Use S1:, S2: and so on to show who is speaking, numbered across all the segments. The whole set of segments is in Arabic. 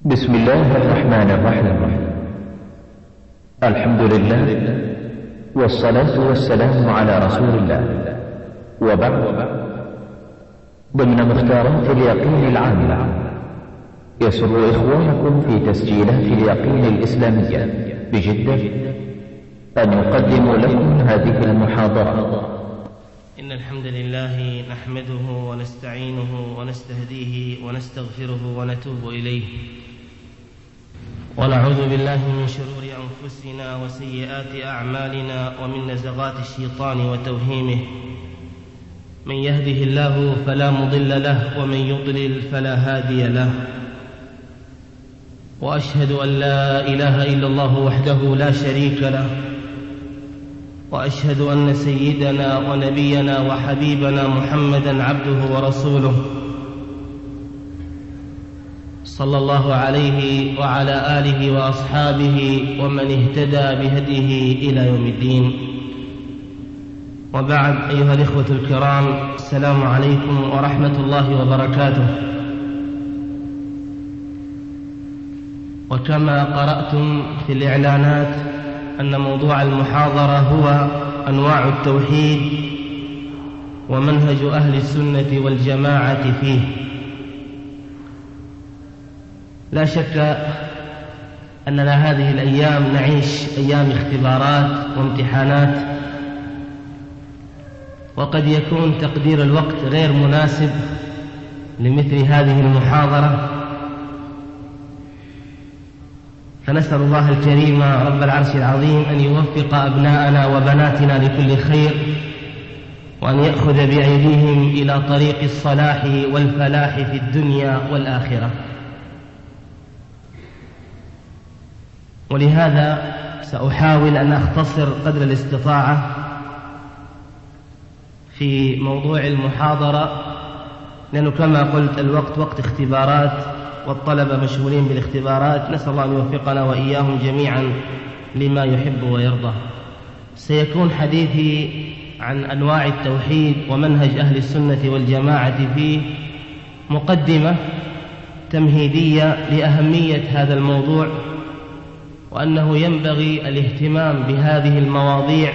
S1: بسم الله الرحمن الرحيم. الحمد لله والصلاة والسلام على رسول الله، وبعد. ضمن مختارات اليقين العامة، يسر إخوانكم في تسجيلات اليقين الإسلامية بجدة أن يقدموا لكم هذه المحاضرة.
S2: إن الحمد لله نحمده ونستعينه ونستهديه ونستغفره ونتوب إليه، ونعوذ بالله من شرور أنفسنا وسيئات أعمالنا ومن نزغات الشيطان وتوهيمه. من يهده الله فلا مضل له، ومن يضلل فلا هادي له. وأشهد أن لا إله إلا الله وحده لا شريك له، وأشهد أن سيدنا ونبينا وحبيبنا محمدًا عبده ورسوله، صلى الله عليه وعلى آله وأصحابه ومن اهتدى بهديه إلى يوم الدين. وبعد، أيها الإخوة الكرام، السلام عليكم ورحمة الله وبركاته. وكما قرأتم في الإعلانات أن موضوع المحاضرة هو أنواع التوحيد ومنهج أهل السنة والجماعة فيه. لا شك أننا هذه الأيام نعيش أيام اختبارات وامتحانات، وقد يكون تقدير الوقت غير مناسب لمثل هذه المحاضرة، فنسأل الله الكريم رب العرش العظيم أن يوفق أبناءنا وبناتنا لكل خير، وأن يأخذ بأيديهم إلى طريق الصلاح والفلاح في الدنيا والآخرة. ولهذا سأحاول أن أختصر قدر الاستطاعة في موضوع المحاضرة، لأنه كما قلت الوقت وقت اختبارات، والطلبة مشغولين بالاختبارات. نسأل الله أن يوفقنا وإياهم جميعا لما يحب ويرضى. سيكون حديثي عن أنواع التوحيد ومنهج أهل السنة والجماعة فيه مقدمة تمهيدية لأهمية هذا الموضوع، وأنه ينبغي الاهتمام بهذه المواضيع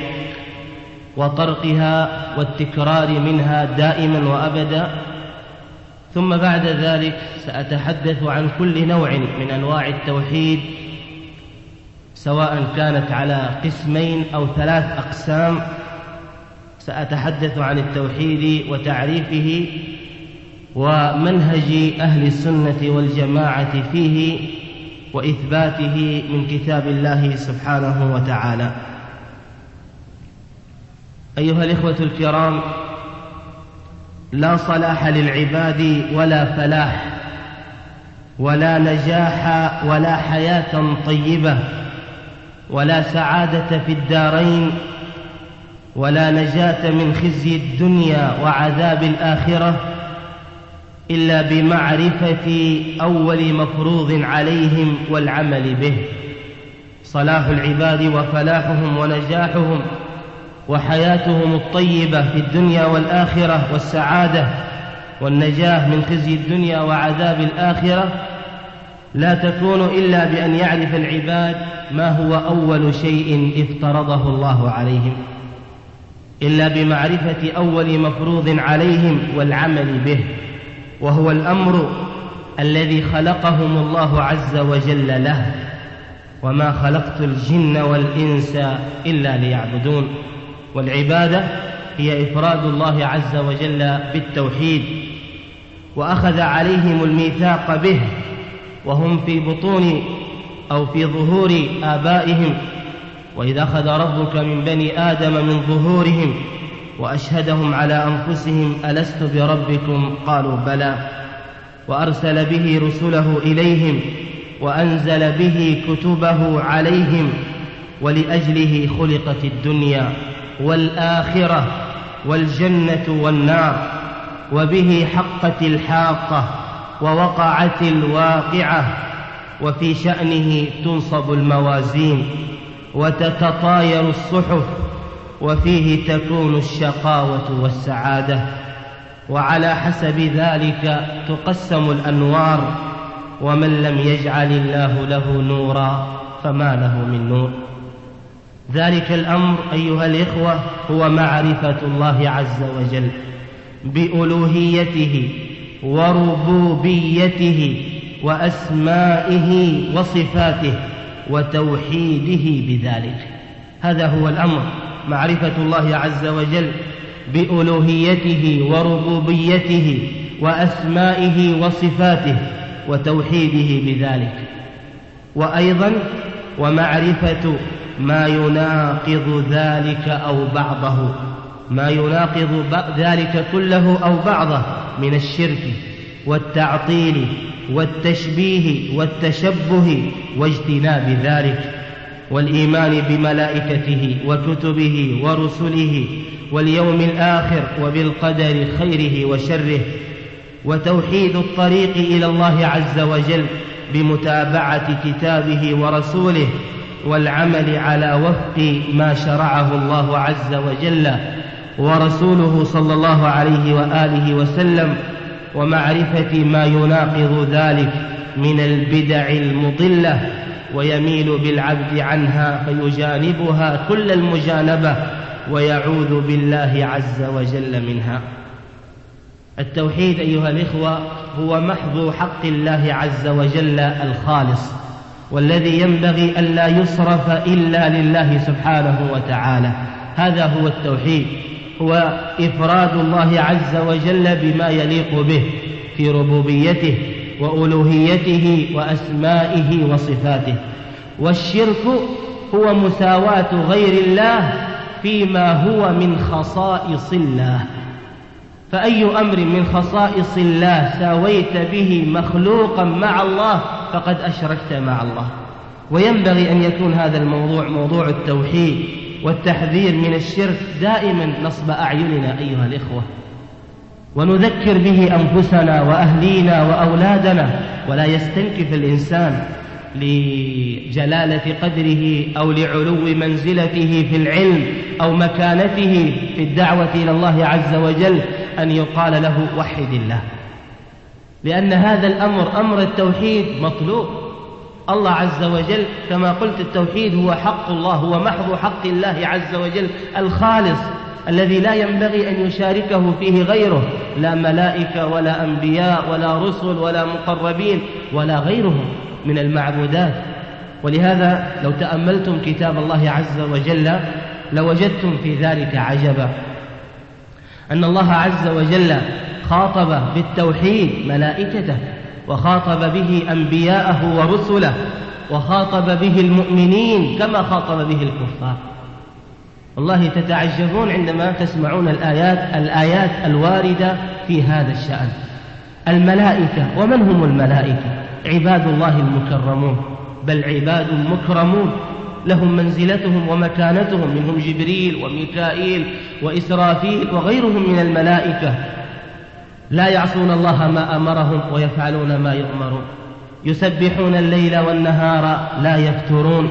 S2: وطرقها والتكرار منها دائما وأبدا. ثم بعد ذلك سأتحدث عن كل نوع من أنواع التوحيد، سواء كانت على قسمين أو 3 أقسام. سأتحدث عن التوحيد وتعريفه ومنهج أهل السنة والجماعة فيه وإثباته من كتاب الله سبحانه وتعالى. أيها الإخوة الكرام، لا صلاح للعباد ولا فلاح ولا نجاح ولا حياة طيبة ولا سعادة في الدارين ولا نجاة من خزي الدنيا وعذاب الآخرة إلا بمعرفة أول مفروض عليهم والعمل به. صلاح العباد وفلاحهم ونجاحهم وحياتهم الطيبة في الدنيا والآخرة والسعادة والنجاة من خزي الدنيا وعذاب الآخرة لا تكون إلا بأن يعرف العباد ما هو أول شيء افترضه الله عليهم، إلا بمعرفة أول مفروض عليهم والعمل به، وهو الأمر الذي خلقهم الله عز وجل له. وما خلقت الجن والإنس إلا ليعبدون. والعبادة هي إفراد الله عز وجل بالتوحيد، وأخذ عليهم الميثاق به وهم في بطون أو في ظهور آبائهم. وإذا أخذ ربك من بني آدم من ظهورهم وأشهدهم على أنفسهم ألست بربكم قالوا بلى، وأرسل به رسله إليهم وأنزل به كتبه عليهم، ولأجله خلقت الدنيا والآخرة والجنة والنار، وبه حقت الحاقة ووقعت الواقعة، وفي شأنه تنصب الموازين وتتطاير الصحف، وفيه تكون الشقاوة والسعادة. وعلى حسب ذلك تقسم الأنوار ومن لم يجعل الله له نورا فما له من نور. ذلك الأمر أيها الإخوة هو معرفة الله عز وجل بألوهيته وربوبيته وأسمائه وصفاته وتوحيده بذلك. هذا هو الأمر، معرفة الله عز وجل بألوهيته وربوبيته وأسمائه وصفاته وتوحيده بذلك، وأيضا ومعرفة ما يناقض ذلك أو بعضه، ما يناقض ذلك كله أو بعضه من الشرك والتعطيل والتشبيه والتشبه واجتناب ذلك، والإيمان بملائكته وكتبه ورسله واليوم الآخر وبالقدر خيره وشره، وتوحيد الطريق إلى الله عز وجل بمتابعة كتابه ورسوله والعمل على وفق ما شرعه الله عز وجل ورسوله صلى الله عليه وآله وسلم، ومعرفة ما يناقض ذلك من البدع المضلة ويميل بالعبد عنها فيجانبها كل المجانبة ويعوذ بالله عز وجل منها. التوحيد أيها الإخوة هو محض حق الله عز وجل الخالص، والذي ينبغي أن لا يصرف إلا لله سبحانه وتعالى. هذا هو التوحيد، هو إفراد الله عز وجل بما يليق به في ربوبيته وألوهيته وأسمائه وصفاته. والشرك هو مساواة غير الله فيما هو من خصائص الله، فأي أمر من خصائص الله ساويت به مخلوقا مع الله فقد أشركت مع الله. وينبغي أن يكون هذا الموضوع، موضوع التوحيد والتحذير من الشرك، دائما نصب أعيننا أيها الإخوة، ونذكر به أنفسنا وأهلينا وأولادنا، ولا يستنكف الإنسان لجلالة قدره أو لعلو منزلته في العلم أو مكانته في الدعوة إلى الله عز وجل أن يقال له وحد الله، لأن هذا الأمر، أمر التوحيد، مطلوب. الله عز وجل كما قلت التوحيد هو حق الله، هو محض حق الله عز وجل الخالص الذي لا ينبغي أن يشاركه فيه غيره، لا ملائكة ولا أنبياء ولا رسل ولا مقربين ولا غيرهم من المعبودات. ولهذا لو تأملتم كتاب الله عز وجل لوجدتم في ذلك عجبا، أن الله عز وجل خاطب بالتوحيد ملائكته، وخاطب به أنبياءه ورسله، وخاطب به المؤمنين كما خاطب به الكفار. والله تتعجبون عندما تسمعون الآيات الواردة في هذا الشأن. الملائكة، ومن هم الملائكة؟ عباد الله المكرمون، بل عباد مكرمون لهم منزلتهم ومكانتهم، منهم جبريل وميكائيل وإسرافيل وغيرهم من الملائكة، لا يعصون الله ما أمرهم ويفعلون ما يؤمرون، يسبحون الليل والنهار لا يفترون،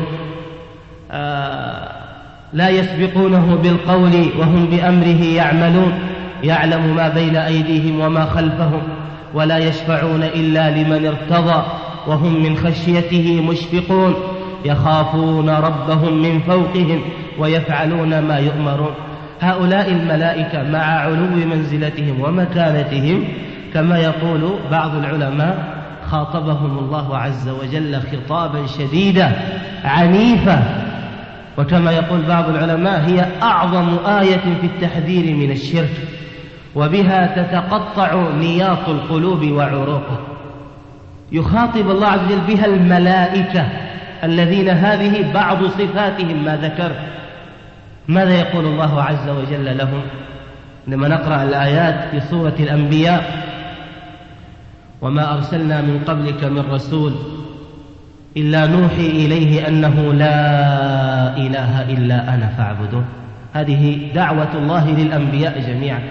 S2: لا يسبقونه بالقول وهم بأمره يعملون، يعلم ما بين أيديهم وما خلفهم، ولا يشفعون إلا لمن ارتضى، وهم من خشيته مشفقون، يخافون ربهم من فوقهم ويفعلون ما يؤمرون. هؤلاء الملائكة مع علو منزلتهم ومكانتهم كما يقول بعض العلماء خاطبهم الله عز وجل خطابا شديدا عنيفا، وكما يقول بعض العلماء هي أعظم آية في التحذير من الشرك، وبها تتقطع نياط القلوب وعروقه. يخاطب الله عز وجل بها الملائكة الذين هذه بعض صفاتهم ما ذكر. ماذا يقول الله عز وجل لهم لما نقرأ الآيات في سورة الأنبياء؟ وما أرسلنا من قبلك من رسول إلا نوحي إليه أنه لا إله إلا أنا فاعبدون. هذه دعوة الله للأنبياء جميعا،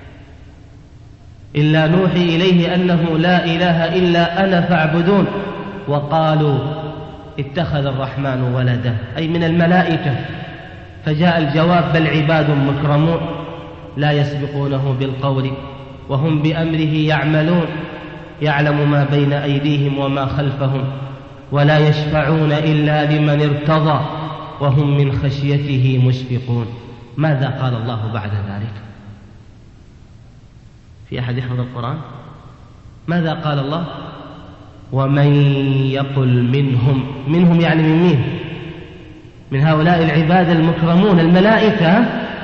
S2: إلا نوحي إليه أنه لا إله إلا أنا فاعبدون. وقالوا اتخذ الرحمن ولدا، أي من الملائكة. فجاء الجواب بل عباد مكرمون لا يسبقونه بالقول وهم بأمره يعملون، يعلم ما بين أيديهم وما خلفهم ولا يشفعون إلا لمن ارتضى وهم من خشيته مشفقون. ماذا قال الله بعد ذلك؟ في أحد يحفظ القرآن؟ ماذا قال الله؟ ومن يقل منهم يعني من مين؟ من هؤلاء العباد المكرمون الملائكة.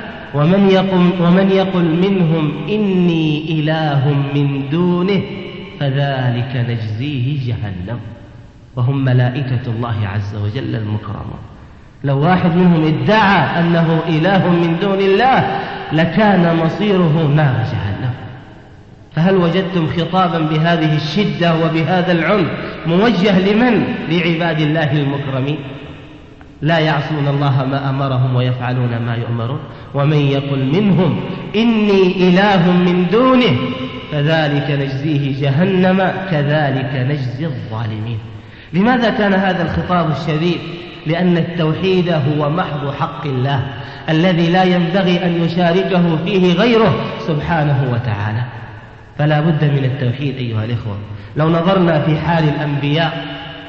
S2: ومن يقل منهم إني إله من دونه فذلك نجزيه جهنم، وهم ملائكة الله عز وجل المكرمون. لو واحد منهم ادعى أنه إله من دون الله لكان مصيره نار جهنم. فهل وجدتم خطابا بهذه الشدة وبهذا العنف موجه لمن؟ لعباد الله المكرمين لا يعصون الله ما أمرهم ويفعلون ما يؤمرون. ومن يقل منهم إني إله من دونه فذلك نجزيه جهنم كذلك نجزي الظالمين. لماذا كان هذا الخطاب الشديد؟ لأن التوحيد هو محض حق الله الذي لا ينبغي أن يشاركه فيه غيره سبحانه وتعالى. فلا بد من التوحيد أيها الإخوة. لو نظرنا في حال الأنبياء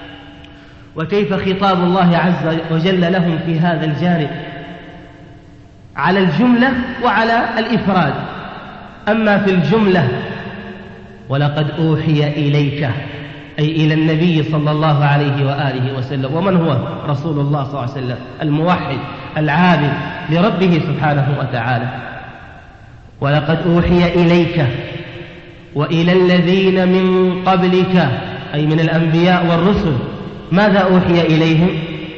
S2: وكيف خطاب الله عز وجل لهم في هذا الجانب على الجملة وعلى الإفراد. أما في الجملة ولقد أوحي إليك أي إلى النبي صلى الله عليه وآله وسلم. ومن هو رسول الله صلى الله عليه وسلم؟ الموحد العابد لربه سبحانه وتعالى. ولقد أوحي إليك وإلى الذين من قبلك أي من الأنبياء والرسل. ماذا أوحي إليهم؟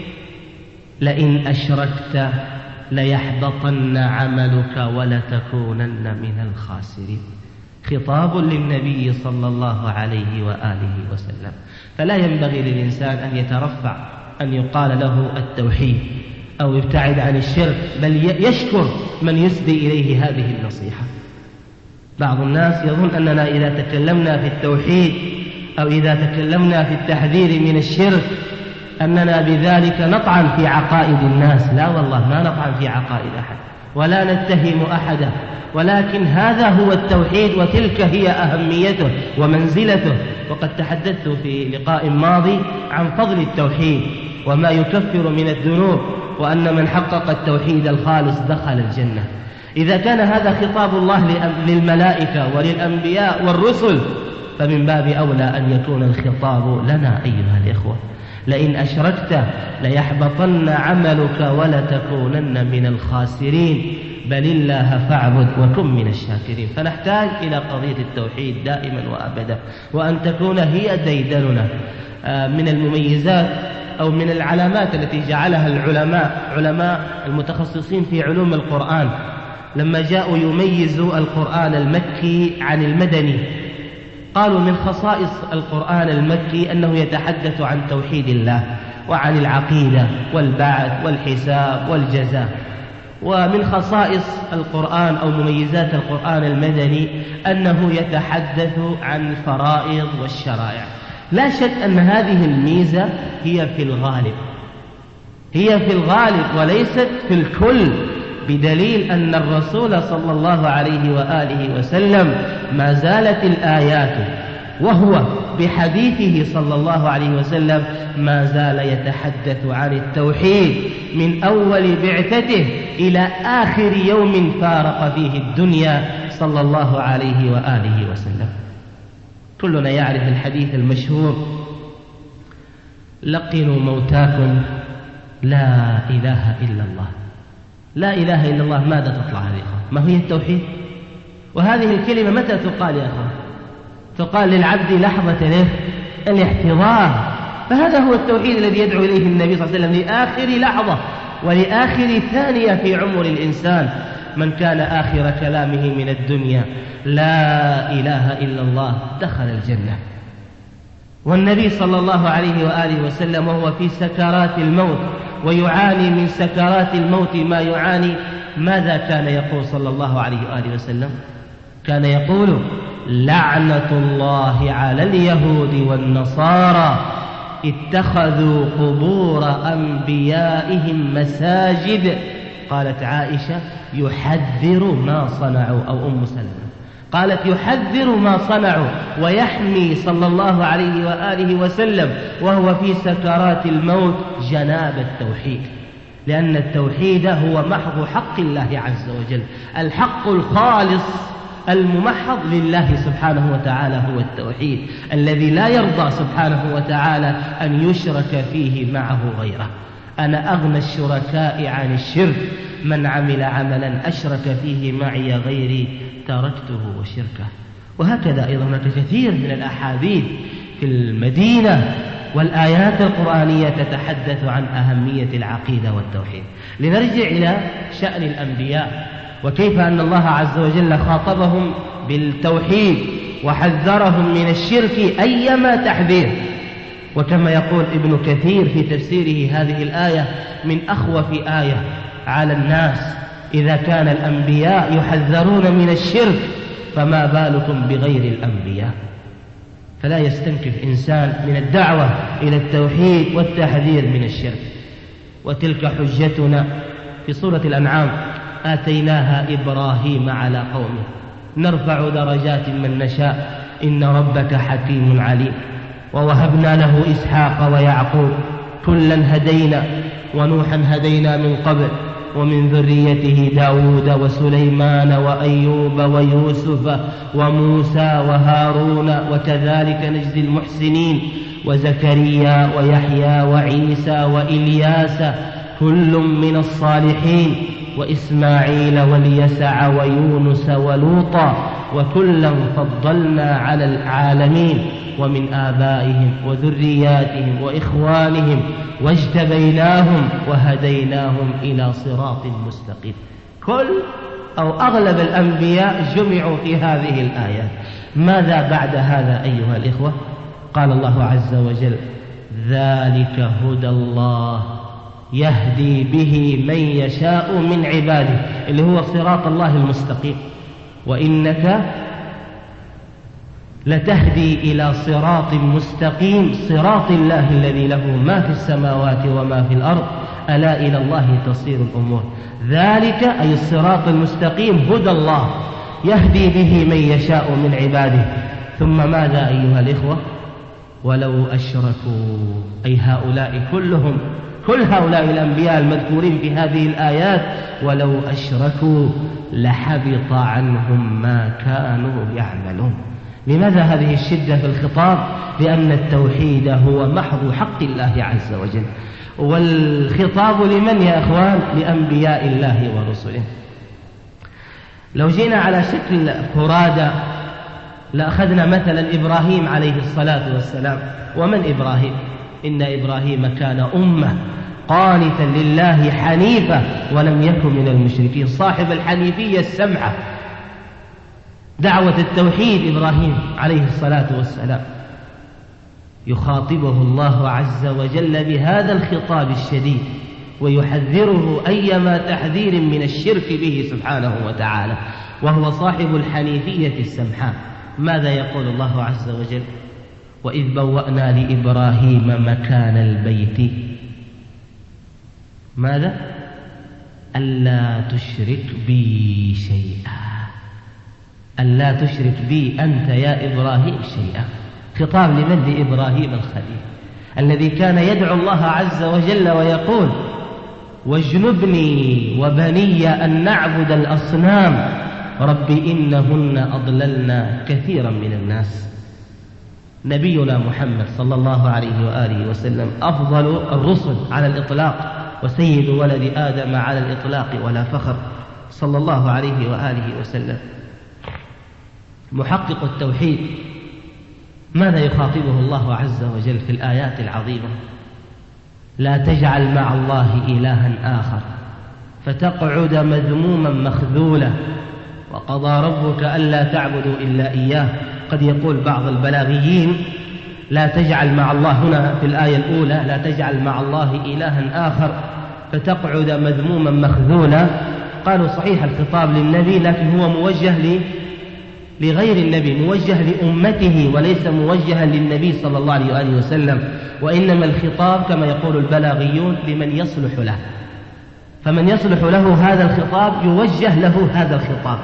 S2: لئن أشركت ليحبطن عملك ولتكونن من الخاسرين. خطاب للنبي صلى الله عليه وآله وسلم. فلا ينبغي للإنسان أن يترفع أن يقال له التوحيد أو يبتعد عن الشرك، بل يشكر من يسدي إليه هذه النصيحة. بعض الناس يظن أننا إذا تكلمنا في التوحيد أو إذا تكلمنا في التحذير من الشرك أننا بذلك نطعن في عقائد الناس. لا والله، ما نطعن في عقائد أحد ولا نتهم أحدا، ولكن هذا هو التوحيد وتلك هي أهميته ومنزلته. وقد تحدثت في لقاء ماضي عن فضل التوحيد وما يكفر من الذنوب، وأن من حقق التوحيد الخالص دخل الجنة. إذا كان هذا خطاب الله للملائكة وللأنبياء والرسل فمن باب أولى أن يكون الخطاب لنا أيها الإخوة. لئن أشركت ليحبطن عملك ولتكونن من الخاسرين بل الله فاعبد وكن من الشاكرين. فنحتاج إلى قضية التوحيد دائما وأبدا، وأن تكون هي ديدننا. من المميزات أو من العلامات التي جعلها علماء المتخصصين في علوم القرآن لما جاءوا يميزوا القرآن المكي عن المدني، قالوا من خصائص القرآن المكي أنه يتحدث عن توحيد الله وعن العقيدة والبعث والحساب والجزاء. ومن خصائص القرآن أو مميزات القرآن المدني أنه يتحدث عن الفرائض والشرائع. لا شك أن هذه الميزة هي في الغالب وليست في الكل، بدليل أن الرسول صلى الله عليه وآله وسلم ما زالت الآيات وهو بحديثه صلى الله عليه وسلم ما زال يتحدث عن التوحيد من أول بعثته إلى آخر يوم فارق فيه الدنيا صلى الله عليه وآله وسلم. كلنا يعرف الحديث المشهور: لقنوا موتاكم لا إله إلا الله. لا إله إلا الله ماذا تطلع هذه؟ ما هي التوحيد؟ وهذه الكلمة متى تقال يا أخوان؟ تقال للعبد لحظة الاحتضار. فهذا هو التوحيد الذي يدعو إليه النبي صلى الله عليه وسلم لآخر لحظة ولآخر ثانية في عمر الإنسان. من كان آخر كلامه من الدنيا لا إله إلا الله دخل الجنة. والنبي صلى الله عليه وآله وسلم وهو في سكرات الموت ويعاني من سكرات الموت ما يعاني، ماذا كان يقول صلى الله عليه وآله وسلم؟ كان يقول: لعنة الله على اليهود والنصارى اتخذوا قبور أنبيائهم مساجد. قالت عائشة: يحذر ما صنعوا، أو أم سلمة قالت يحذر ما صنعوا ويحمي صلى الله عليه وآله وسلم وهو في سكرات الموت جناب التوحيد، لأن التوحيد هو محض حق الله عز وجل، الحق الخالص الممحض لله سبحانه وتعالى هو التوحيد الذي لا يرضى سبحانه وتعالى أن يشرك فيه معه غيره. أنا أغنى الشركاء عن الشرك، من عمل عملا أشرك فيه معي غيري تركته وشركه. وهكذا أيضا هناك كثير من الأحاديث في المدينة والآيات القرآنية تتحدث عن أهمية العقيدة والتوحيد. لنرجع إلى شأن الأنبياء وكيف أن الله عز وجل خاطبهم بالتوحيد وحذرهم من الشرك أيما تحذير. وكما يقول ابن كثير في تفسيره هذه الآية من أخوف آية على الناس، إذا كان الأنبياء يحذرون من الشرك فما بالكم بغير الأنبياء. فلا يستنكف إنسان من الدعوة إلى التوحيد والتحذير من الشرك. وتلك حجتنا في سورة الأنعام آتيناها إبراهيم على قومه نرفع درجات من نشاء إن ربك حكيم عليم. ووهبنا له إسحاق ويعقوب كلا هدينا ونوحا هدينا من قبل ومن ذريته داود وسليمان وأيوب ويوسف وموسى وهارون وكذلك نجزي المحسنين وزكريا ويحيى وعيسى وإلياس كل من الصالحين وإسماعيل واليسع ويونس ولوطا وكلا فضلنا على العالمين ومن آبائهم وذرياتهم وإخوانهم واجتبيناهم وهديناهم إلى صراط مستقيم. كل أو أغلب الأنبياء جمعوا في هذه الآيات. ماذا بعد هذا أيها الإخوة؟ قال الله عز وجل ذلك هدى الله يهدي به من يشاء من عباده، اللي هو صراط الله المستقيم. وإنك لتهدي إلى صراط مستقيم، صراط الله الذي له ما في السماوات وما في الأرض ألا إلى الله تصير الأمور. ذلك أي الصراط المستقيم هدى الله يهدي به من يشاء من عباده. ثم ماذا أيها الإخوة؟ ولو أشركوا، أي هؤلاء كلهم، كل هؤلاء الأنبياء المذكورين في هذه الآيات، ولو أشركوا لحبط عنهم ما كانوا يعملون. لماذا هذه الشدة في الخطاب؟ لأن التوحيد هو محض حق الله عز وجل. والخطاب لمن يا أخوان؟ لأنبياء الله ورسله. لو جينا على شكل فرادى لأخذنا مثلا إبراهيم عليه الصلاة والسلام. ومن إبراهيم؟ إن إبراهيم كان أمة قانتا لله حنيفا ولم يكن من المشركين، صاحب الحنيفية السمحة، دعوة التوحيد إبراهيم عليه الصلاة والسلام. يخاطبه الله عز وجل بهذا الخطاب الشديد ويحذره أيما تحذير من الشرك به سبحانه وتعالى، وهو صاحب الحنيفية السمحاء. ماذا يقول الله عز وجل؟ وإذ بوأنا لإبراهيم مكان البيت ماذا؟ ألا تشرك بي شيئا، ألا تشرك بي أنت يا إبراهيم شيئا. خطاب لمن؟ لإبراهيم الخليل الذي كان يدعو الله عز وجل ويقول واجنبني وبني أن نعبد الأصنام رب إنهن أضللن كثيرا من الناس. نبينا محمد صلى الله عليه وآله وسلم أفضل الرسل على الإطلاق وسيد ولد آدم على الإطلاق ولا فخر، صلى الله عليه وآله وسلم محقق التوحيد. ماذا يخاطبه الله عز وجل في الآيات العظيمة؟ لا تجعل مع الله إلها آخر فتقعد مذموما مخذولا وقضى ربك ألا تعبدوا إلا إياه. قد يقول بعض البلاغيين لا تجعل مع الله، هنا في الآية الأولى لا تجعل مع الله إلها آخر فتقعد مذموما مخذولا. قالوا صحيح الخطاب للنبي لكن هو موجه لغير النبي، موجه لأمته وليس موجها للنبي صلى الله عليه وآله وسلم، وإنما الخطاب كما يقول البلاغيون لمن يصلح له، فمن يصلح له هذا الخطاب يوجه له هذا الخطاب.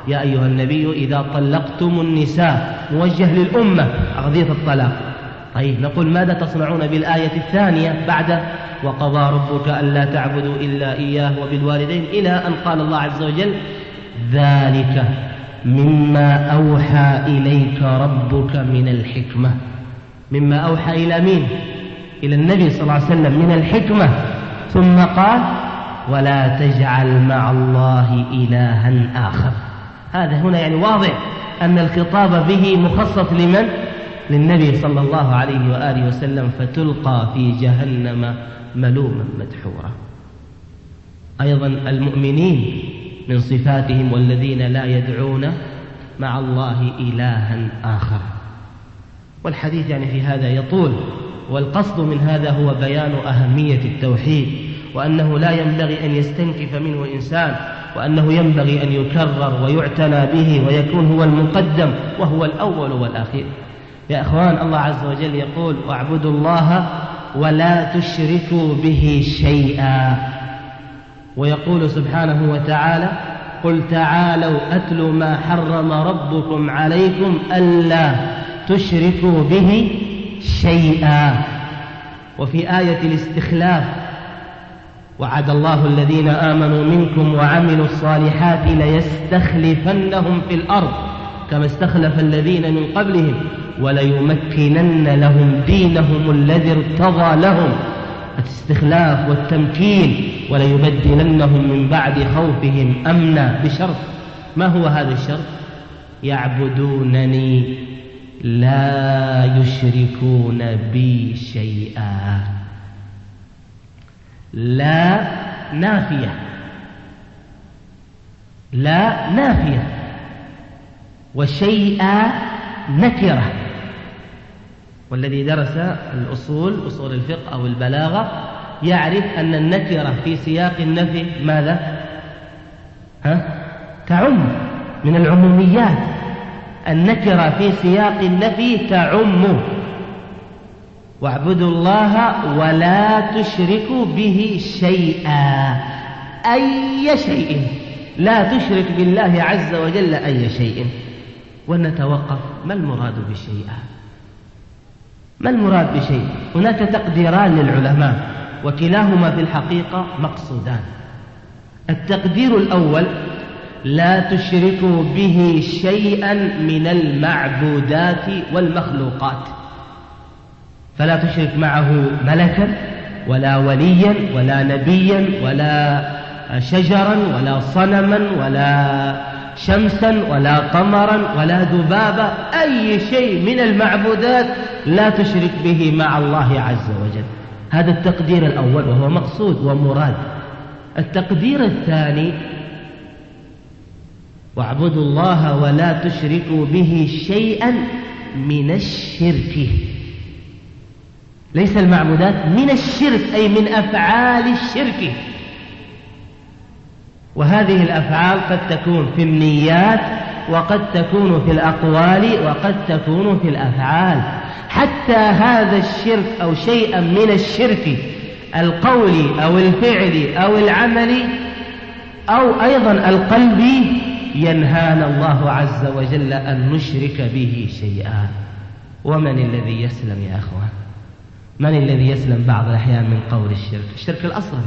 S2: يا أيها النبي إذا طلقتم النساء، موجه للأمة قضية الطلاق. طيب نقول ماذا تصنعون بالآية الثانية بعد وقضى ربك ألا تعبدوا إلا إياه وبالوالدين إلى أن قال الله عز وجل ذلك مما أوحى إليك ربك من الحكمة. مما أوحى إلى مين؟ إلى النبي صلى الله عليه وسلم من الحكمة. ثم قال ولا تجعل مع الله إلها آخر. هذا هنا يعني واضح أن الخطاب به مخصص لمن؟ للنبي صلى الله عليه وآله وسلم، فتلقى في جهنم ملوما مدحورا. أيضا المؤمنين من صفاتهم والذين لا يدعون مع الله إلها آخر. والحديث يعني في هذا يطول، والقصد من هذا هو بيان أهمية التوحيد، وأنه لا ينبغي أن يستنكف منه إنسان، وأنه ينبغي أن يكرر ويعتنى به ويكون هو المقدم وهو الأول والأخير. يا أخوان، الله عز وجل يقول واعبدوا الله ولا تشركوا به شيئا، ويقول سبحانه وتعالى قل تعالوا أتل ما حرم ربكم عليكم ألا تشركوا به شيئا. وفي آية الاستخلاف وعد الله الذين آمنوا منكم وعملوا الصالحات ليستخلفنهم في الأرض كما استخلف الذين من قبلهم وليمكنن لهم دينهم الذي ارتضى لهم. الاستخلاف والتمكين، وليبدلنهم من بعد خوفهم أمنا، بشرط. ما هو هذا الشرط؟ يعبدونني لا يشركون بي شيئا. لا نافية، لا نافية، وشيئا نكرة. والذي درس الأصول، أصول الفقه أو البلاغة، يعرف أن النكرة في سياق النفي ماذا؟ تعم، من العموميات. النكرة في سياق النفي تعم. واعبدوا الله ولا تشركوا به شيئا، أي شيء، لا تشرك بالله عز وجل أي شيء. ونتوقف، ما المراد بشيئا؟ ما المراد بشيء؟ هناك تقديران للعلماء، وكلاهما في الحقيقة مقصودان. التقدير الأول لا تشركوا به شيئا من المعبودات والمخلوقات، فلا تشرك معه ملكا ولا وليا ولا نبيا ولا شجرا ولا صنما ولا شمسا ولا قمرا ولا ذبابا، أي شيء من المعبودات لا تشرك به مع الله عز وجل. هذا التقدير الأول وهو مقصود ومراد. التقدير الثاني واعبدوا الله ولا تشركوا به شيئا من الشرك. ليس المعبودات، من الشرك، أي من أفعال الشرك. وهذه الأفعال قد تكون في النيات، وقد تكون في الأقوال، وقد تكون في الأفعال. حتى هذا الشرك أو شيئا من الشرك القولي أو الفعلي أو العملي أو أيضا القلبي ينهانا الله عز وجل أن نشرك به شيئا. ومن الذي يسلم يا أخوان؟ من الذي يسلم بعض الأحيان من قول الشرك؟ الشرك الأصغر.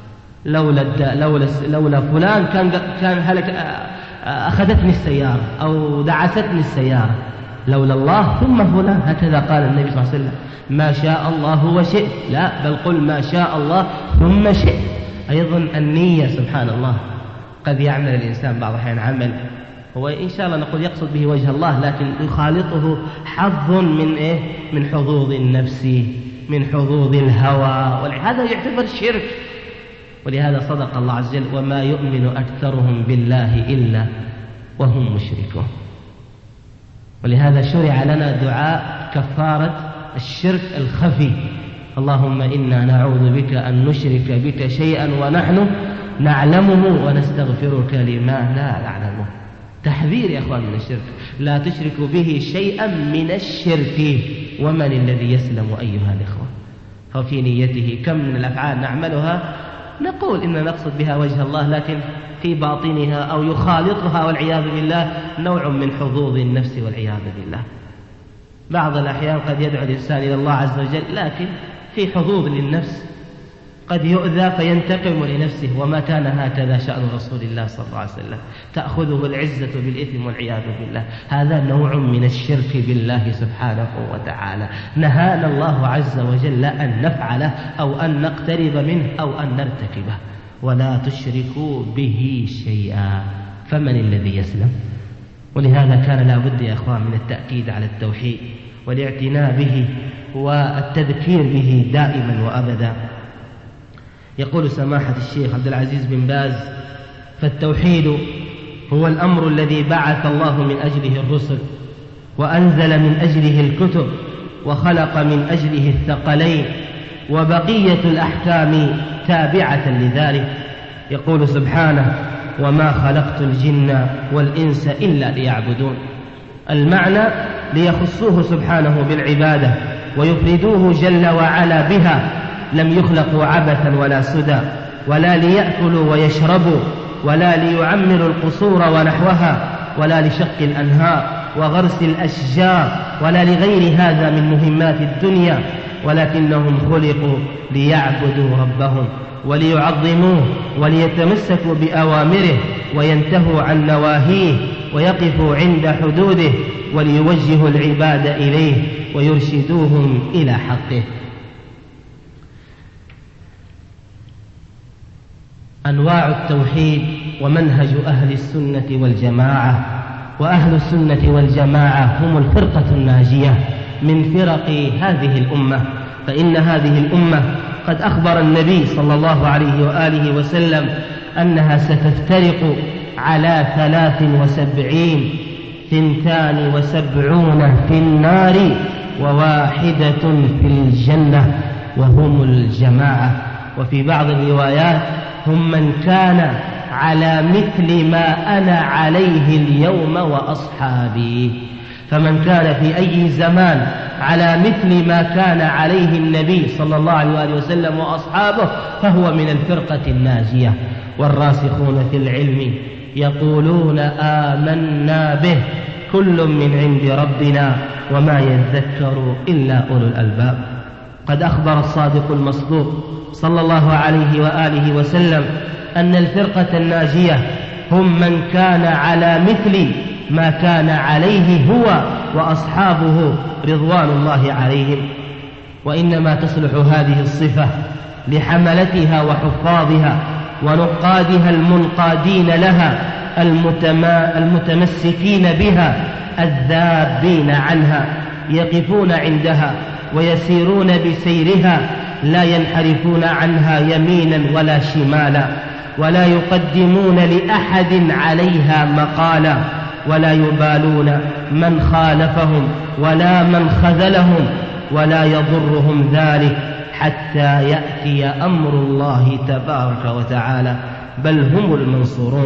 S2: لولا فلان كان هلك، أخذتني السيارة أو دعستني السيارة. لولا الله ثم فلان، هكذا قال النبي صلى الله عليه وسلم. ما شاء الله وشئت، لا، بل قل ما شاء الله ثم شئت. أيضا النية، سبحان الله، قد يعمل الإنسان بعض الأحيان عمل هو إن شاء الله نقول يقصد به وجه الله، لكن يخالطه حظ من من حظوظ النفس، من حظوظ الهوى، هذا يعتبر شرك. ولهذا صدق الله عز وجل وما يؤمن أكثرهم بالله إلا وهم مشركون. ولهذا شرع لنا دعاء كفارة الشرك الخفي. اللهم إنا نعوذ بك أن نشرك بك شيئا ونحن نعلمه ونستغفرك لما لا نعلمه. تحذير يا أخوان من الشرك، لا تشركوا به شيئا من الشرك. ومن الذي يسلم أيها الإخوة؟ ففي نيته كم من الأفعال نعملها نقول إن نقصد بها وجه الله، لكن في باطنها أو يخالطها والعياذ بالله نوع من حظوظ النفس والعياذ بالله. بعض الأحيان قد يدعو الإنسان إلى الله عز وجل لكن في حظوظ للنفس، قد يؤذى فينتقم لنفسه، وما كان هكذا شأن رسول الله صلى الله عليه وسلم، تأخذه العزة بالإثم والعياذ بالله. هذا نوع من الشرك بالله سبحانه وتعالى، نهانا الله عز وجل أن نفعله أو أن نقترب منه أو أن نرتكبه. ولا تشركوا به شيئا، فمن الذي يسلم؟ ولهذا كان لا بد يا أخوان من التأكيد على التوحيد والاعتناء به والتذكير به دائما وأبدا. يقول سماحة الشيخ عبد العزيز بن باز: فالتوحيد هو الأمر الذي بعث الله من أجله الرسل وأنزل من أجله الكتب وخلق من أجله الثقلين، وبقية الأحكام تابعة لذلك. يقول سبحانه: وما خلقت الجن والإنس إلا ليعبدون. المعنى ليخصوه سبحانه بالعبادة ويفردوه جل وعلا بها، لم يخلقوا عبثا ولا سدى، ولا ليأكلوا ويشربوا، ولا ليعمروا القصور ونحوها، ولا لشق الأنهار وغرس الأشجار، ولا لغير هذا من مهمات الدنيا، ولكنهم خلقوا ليعبدوا ربهم وليعظموه وليتمسكوا بأوامره وينتهوا عن نواهيه ويقفوا عند حدوده وليوجهوا العباد إليه ويرشدوهم إلى حقه. أنواع التوحيد ومنهج أهل السنة والجماعة. وأهل السنة والجماعة هم الفرقة الناجية من فرق هذه الأمة، فإن هذه الأمة قد أخبر النبي صلى الله عليه وآله وسلم أنها ستفترق على 73، 72 في النار و1 في الجنة، وهم الجماعة. وفي بعض الروايات: هم من كان على مثل ما أنا عليه اليوم وأصحابي. فمن كان في أي زمان على مثل ما كان عليه النبي صلى الله عليه وآله وسلم وأصحابه فهو من الفرقة الناجية. والراسخون في العلم يقولون آمنا به كل من عند ربنا وما يذكر إلا أولو الألباب. قد أخبر الصادق المصدوق صلى الله عليه وآله وسلم أن الفرقة الناجية هم من كان على مثل ما كان عليه هو وأصحابه رضوان الله عليهم. وإنما تصلح هذه الصفة لحملتها وحفاظها ونقادها المنقادين لها المتمسكين بها الذابين عنها، يقفون عندها ويسيرون بسيرها، لا ينحرفون عنها يمينا ولا شمالا، ولا يقدمون لأحد عليها مقالا، ولا يبالون من خالفهم ولا من خذلهم، ولا يضرهم ذلك حتى يأتي أمر الله تبارك وتعالى، بل هم المنصورون.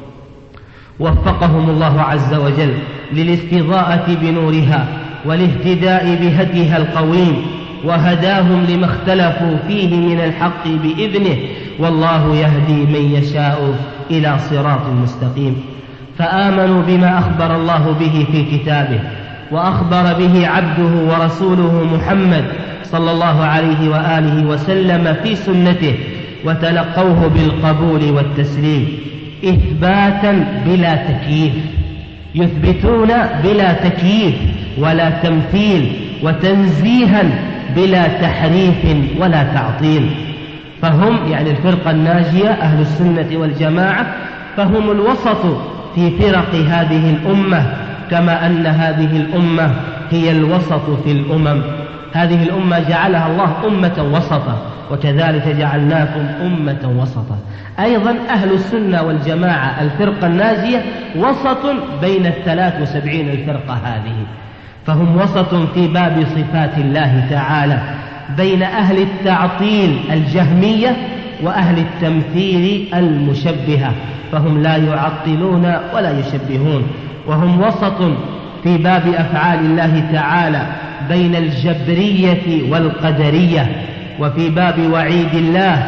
S2: وفقهم الله عز وجل للاستضاءة بنورها والاهتداء بهديها القويم، وهداهم لما اختلفوا فيه من الحق بإذنه، والله يهدي من يشاء إلى صراط مستقيم. فآمنوا بما أخبر الله به في كتابه، وأخبر به عبده ورسوله محمد صلى الله عليه وآله وسلم في سنته، وتلقوه بالقبول والتسليم إثباتا بلا تكييف، يثبتون بلا تكييف ولا تمثيل، وتنزيها بلا تحريف ولا تعطيل. فهم يعني الفرقة الناجية أهل السنة والجماعة، فهم الوسط في فرق هذه الأمة، كما أن هذه الأمة هي الوسط في الأمم. هذه الأمة جعلها الله أمة وسطا، وكذلك جعلناكم أمة وسطا. أيضا أهل السنة والجماعة الفرقة الناجية وسط بين 73 الفرقة هذه، فهم وسط في باب صفات الله تعالى بين أهل التعطيل الجهمية وأهل التمثيل المشبهة، فهم لا يعطلون ولا يشبهون. وهم وسط في باب أفعال الله تعالى بين الجبرية والقدرية، وفي باب وعيد الله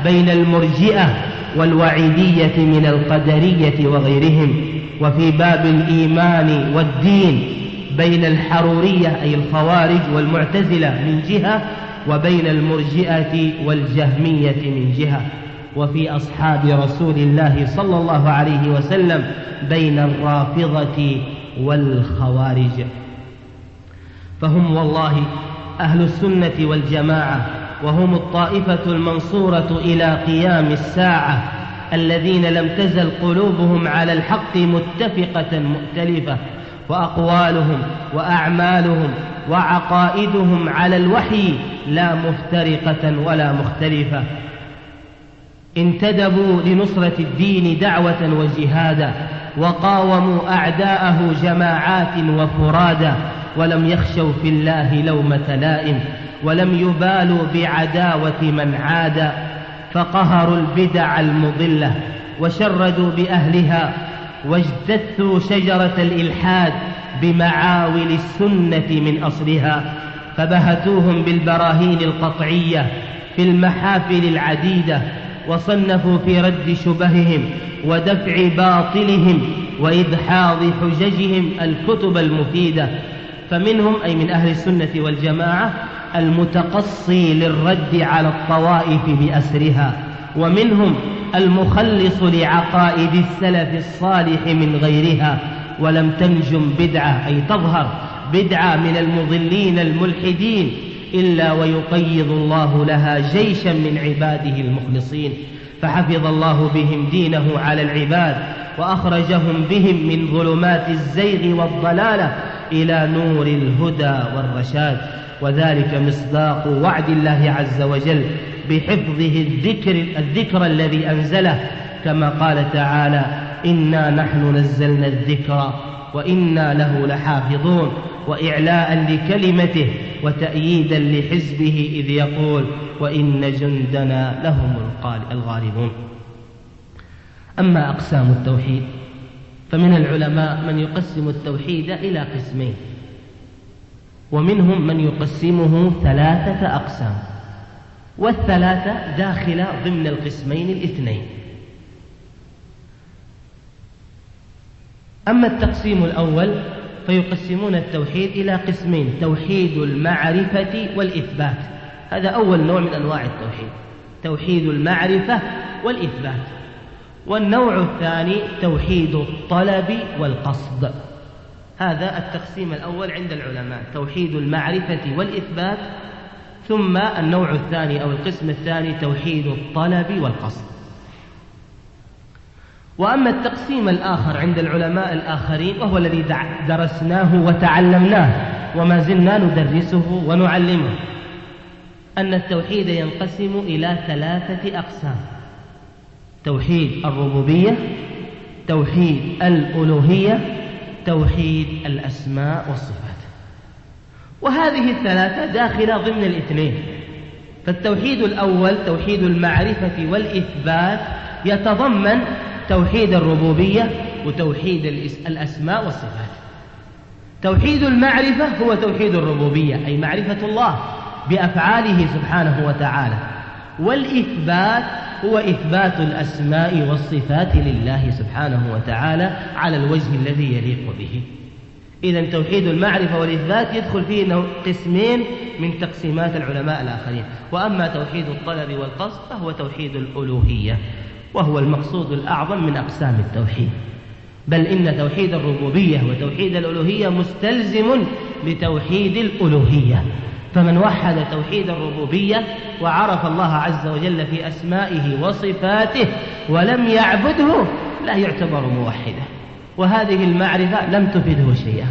S2: بين المرجئة والوعيدية من القدرية وغيرهم، وفي باب الإيمان والدين بين الحرورية أي الخوارج والمعتزلة من جهة، وبين المرجئة والجهمية من جهة، وفي أصحاب رسول الله صلى الله عليه وسلم بين الرافضة والخوارج. فهم والله أهل السنة والجماعة، وهم الطائفة المنصورة إلى قيام الساعة، الذين لم تزل قلوبهم على الحق متفقة مؤتلفة، وأقوالهم وأعمالهم وعقائدهم على الوحي لا مفترقة ولا مختلفة. انتدبوا لنصرة الدين دعوة وجهادا، وقاوموا أعداءه جماعات وفرادا، ولم يخشوا في الله لومة لائم، ولم يبالوا بعداوة من عاد، فقهروا البدع المضلة وشردوا بأهلها، واجتثوا شجرة الإلحاد بمعاول السنة من أصلها، فبهتوهم بالبراهين القطعية في المحافل العديدة، وصنفوا في رد شبههم ودفع باطلهم وإدحاض حججهم الكتب المفيدة. فمنهم أي من أهل السنة والجماعة المتقصي للرد على الطوائف بأسرها، ومنهم المخلص لعقائد السلف الصالح من غيرها، ولم تنجم بدعة أي تظهر بدعة من المضلين الملحدين إلا ويقيض الله لها جيشا من عباده المخلصين، فحفظ الله بهم دينه على العباد، وأخرجهم بهم من ظلمات الزيغ والضلالة إلى نور الهدى والرشاد. وذلك مصداق وعد الله عز وجل بحفظه الذكر الذي أنزله، كما قال تعالى: إنا نحن نزلنا الذكر وإنا له لحافظون، وإعلاء لكلمته وتأييدا لحزبه إذ يقول: وإن جندنا لهم الغالبون. أما أقسام التوحيد فمن العلماء من يقسم التوحيد إلى قسمين، ومنهم من يقسمه 3 أقسام، والثلاثة داخلة ضمن القسمين الاثنين. أما التقسيم الأول فيقسمون التوحيد إلى قسمين: توحيد المعرفة والإثبات، هذا أول نوع من أنواع التوحيد، توحيد المعرفة والإثبات. والنوع الثاني توحيد الطلب والقصد. هذا التقسيم الأول عند العلماء، توحيد المعرفة والإثبات، ثم النوع الثاني أو القسم الثاني توحيد الطلب والقصد. وأما التقسيم الآخر عند العلماء الآخرين، وهو الذي درسناه وتعلمناه وما زلنا ندرسه ونعلمه، أن التوحيد ينقسم إلى 3 أقسام: توحيد الربوبية، توحيد الألوهية، توحيد الأسماء والصفات. وهذه ال3 داخلة ضمن الاثنين. فالتوحيد الأول توحيد المعرفة والإثبات يتضمن توحيد الربوبية وتوحيد الأسماء والصفات. توحيد المعرفة هو توحيد الربوبية، أي معرفة الله بأفعاله سبحانه وتعالى، والإثبات هو إثبات الأسماء والصفات لله سبحانه وتعالى على الوجه الذي يليق به. إذن توحيد المعرفة والإثبات يدخل فيه قسمين من تقسيمات العلماء الآخرين. وأما توحيد الطلب والقصد فهو توحيد الألوهية، وهو المقصود الأعظم من أقسام التوحيد، بل إن توحيد الربوبية وتوحيد الألوهية مستلزم لتوحيد الألوهية. فمن وحد توحيد الربوبية وعرف الله عز وجل في أسمائه وصفاته ولم يعبده لا يعتبر موحدا، وهذه المعرفة لم تفده شيئا،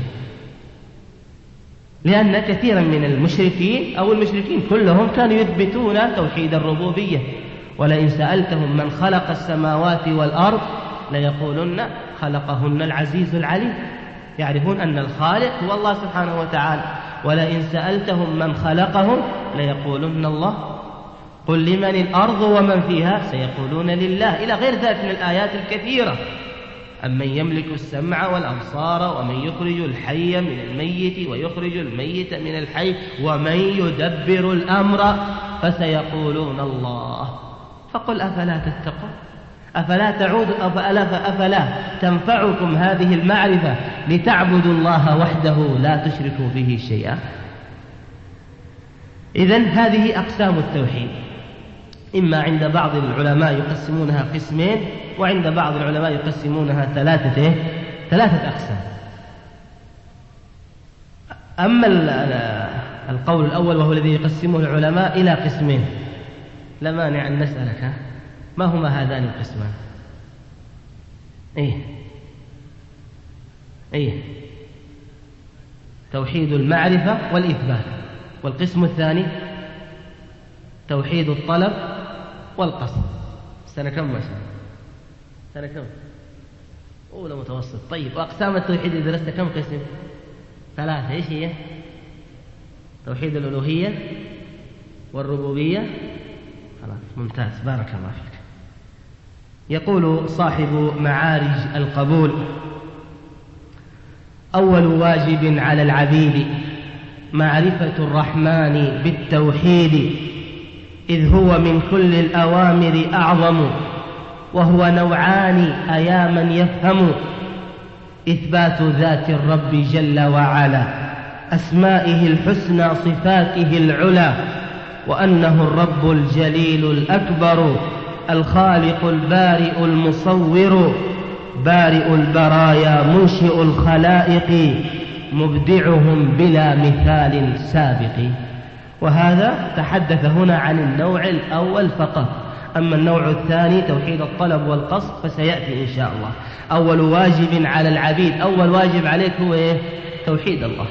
S2: لأن كثيرا من المشركين أو المشركين كلهم كانوا يثبتون توحيد الربوبية، ولئن سألتهم من خلق السماوات والأرض ليقولن خلقهن العزيز العليم، يعرفون أن الخالق هو الله سبحانه وتعالى. ولئن سألتهم من خلقهم ليقولن الله، قل لمن الأرض ومن فيها سيقولون لله، إلى غير ذلك من الآيات الكثيرة. أمن يملك السمع والأبصار ومن يخرج الحي من الميت ويخرج الميت من الحي ومن يدبر الأمر فسيقولون الله. فقل أفلا تتقون، أفلا تعود أفلا تنفعكم هذه المعرفة لتعبدوا الله وحده لا تشركوا به شيئا. إذن هذه أقسام التوحيد، إما عند بعض العلماء يقسمونها قسمين، وعند بعض العلماء يقسمونها ثلاثة أقسام. أما القول الأول وهو الذي يقسمه العلماء إلى قسمين، لا مانع أن نسألك ما هما هذان القسمان؟ توحيد المعرفة والإثبات. والقسم الثاني توحيد الطلب والقصد. سنة كم مثلا؟ سنة كم؟ أولى متوسط. طيب، وأقسام التوحيد إذا درست كم قسم؟ 3. إيش هي؟ توحيد الألوهية والربوبية. خلاص، ممتاز، بارك الله فيك. يقول صاحب معارج القبول: أول واجب على العبيد معرفة الرحمن بالتوحيد، إذ هو من كل الأوامر أعظم، وهو نوعان أيا من يفهم: إثبات ذات الرب جل وعلا، أسمائه الحسنى صفاته العلى، وأنه الرب الجليل الأكبر، الخالق البارئ المصور، بارئ البرايا منشئ الخلائق، مبدعهم بلا مثال سابق. وهذا تحدث هنا عن النوع الأول فقط. أما النوع الثاني توحيد الطلب والقصد فسيأتي إن شاء الله. أول واجب على العبيد، أول واجب عليك هو توحيد الله،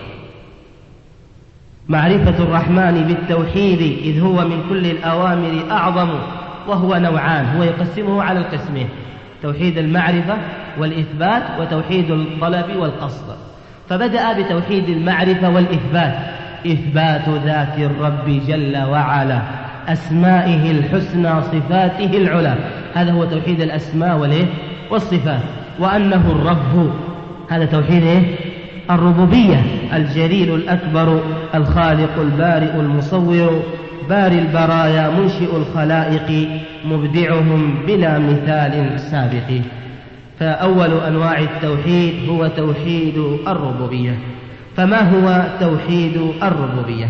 S2: معرفة الرحمن بالتوحيد، إذ هو من كل الأوامر أعظم، وهو نوعان، هو يقسمه على القسمين: توحيد المعرفة والإثبات، وتوحيد الطلب والقصد. فبدأ بتوحيد المعرفة والإثبات: إثبات ذات الرب جل وعلا، أسمائه الحسنى صفاته العلى، هذا هو توحيد الأسماء والصفات. وأنه الرب، هذا توحيد الربوبية، الجليل الأكبر، الخالق البارئ المصور، باري البرايا منشئ الخلائق، مبدعهم بلا مثال سابق. فأول أنواع التوحيد هو توحيد الربوبية. فما هو توحيد الربوبية؟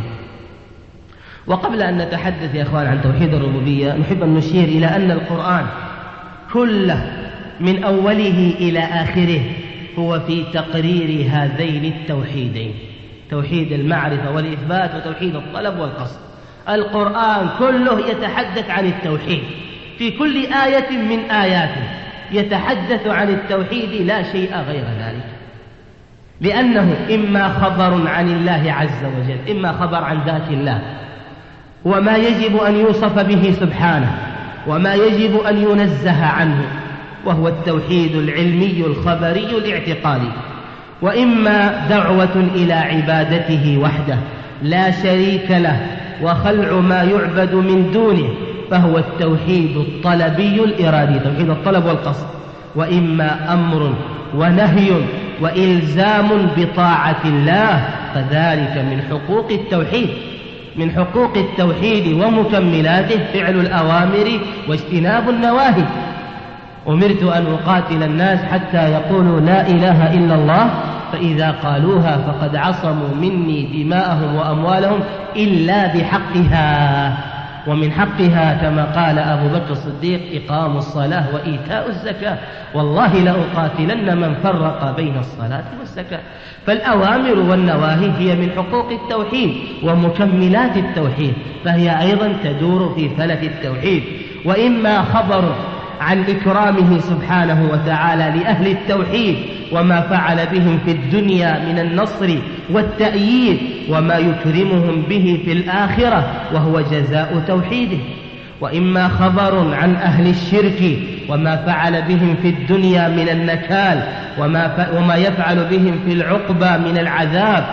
S2: وقبل أن نتحدث يا أخوان عن توحيد الربوبية، نحب أن نشير إلى أن القرآن كله من أوله إلى آخره هو في تقرير هذين التوحيدين: توحيد المعرفة والإثبات، وتوحيد الطلب والقصد. القرآن كله يتحدث عن التوحيد، في كل آية من آياته يتحدث عن التوحيد لا شيء غير ذلك، لأنه إما خبر عن الله عز وجل، إما خبر عن ذات الله وما يجب أن يوصف به سبحانه، وما يجب أن ينزه عنه، وهو التوحيد العلمي الخبري الاعتقادي، وإما دعوة إلى عبادته وحده لا شريك له وخلع ما يعبد من دونه، فهو التوحيد الطلبي الإرادي، توحيد الطلب والقصد. وإما أمر ونهي وإلزام بطاعة الله، فذلك من حقوق التوحيد، من حقوق التوحيد ومكملاته فعل الأوامر واجتناب النواهي. أمرت أن أقاتل الناس حتى يقولوا لا إله إلا الله، فإذا قالوها فقد عصموا مني دماءهم وأموالهم إلا بحقها. ومن حقها كما قال أبو بكر الصديق: إقام الصلاة وإيتاء الزكاة، والله لأقاتلن من فرق بين الصلاة والزكاة. فالأوامر والنواهي هي من حقوق التوحيد ومكملات التوحيد، فهي أيضا تدور في فلك التوحيد. وإما خبر عن إكرامه سبحانه وتعالى لأهل التوحيد وما فعل بهم في الدنيا من النصر والتأييد، وما يكرمهم به في الآخرة وهو جزاء توحيده. وإما خبر عن أهل الشرك وما فعل بهم في الدنيا من النكال وما يفعل بهم في العقبى من العذاب،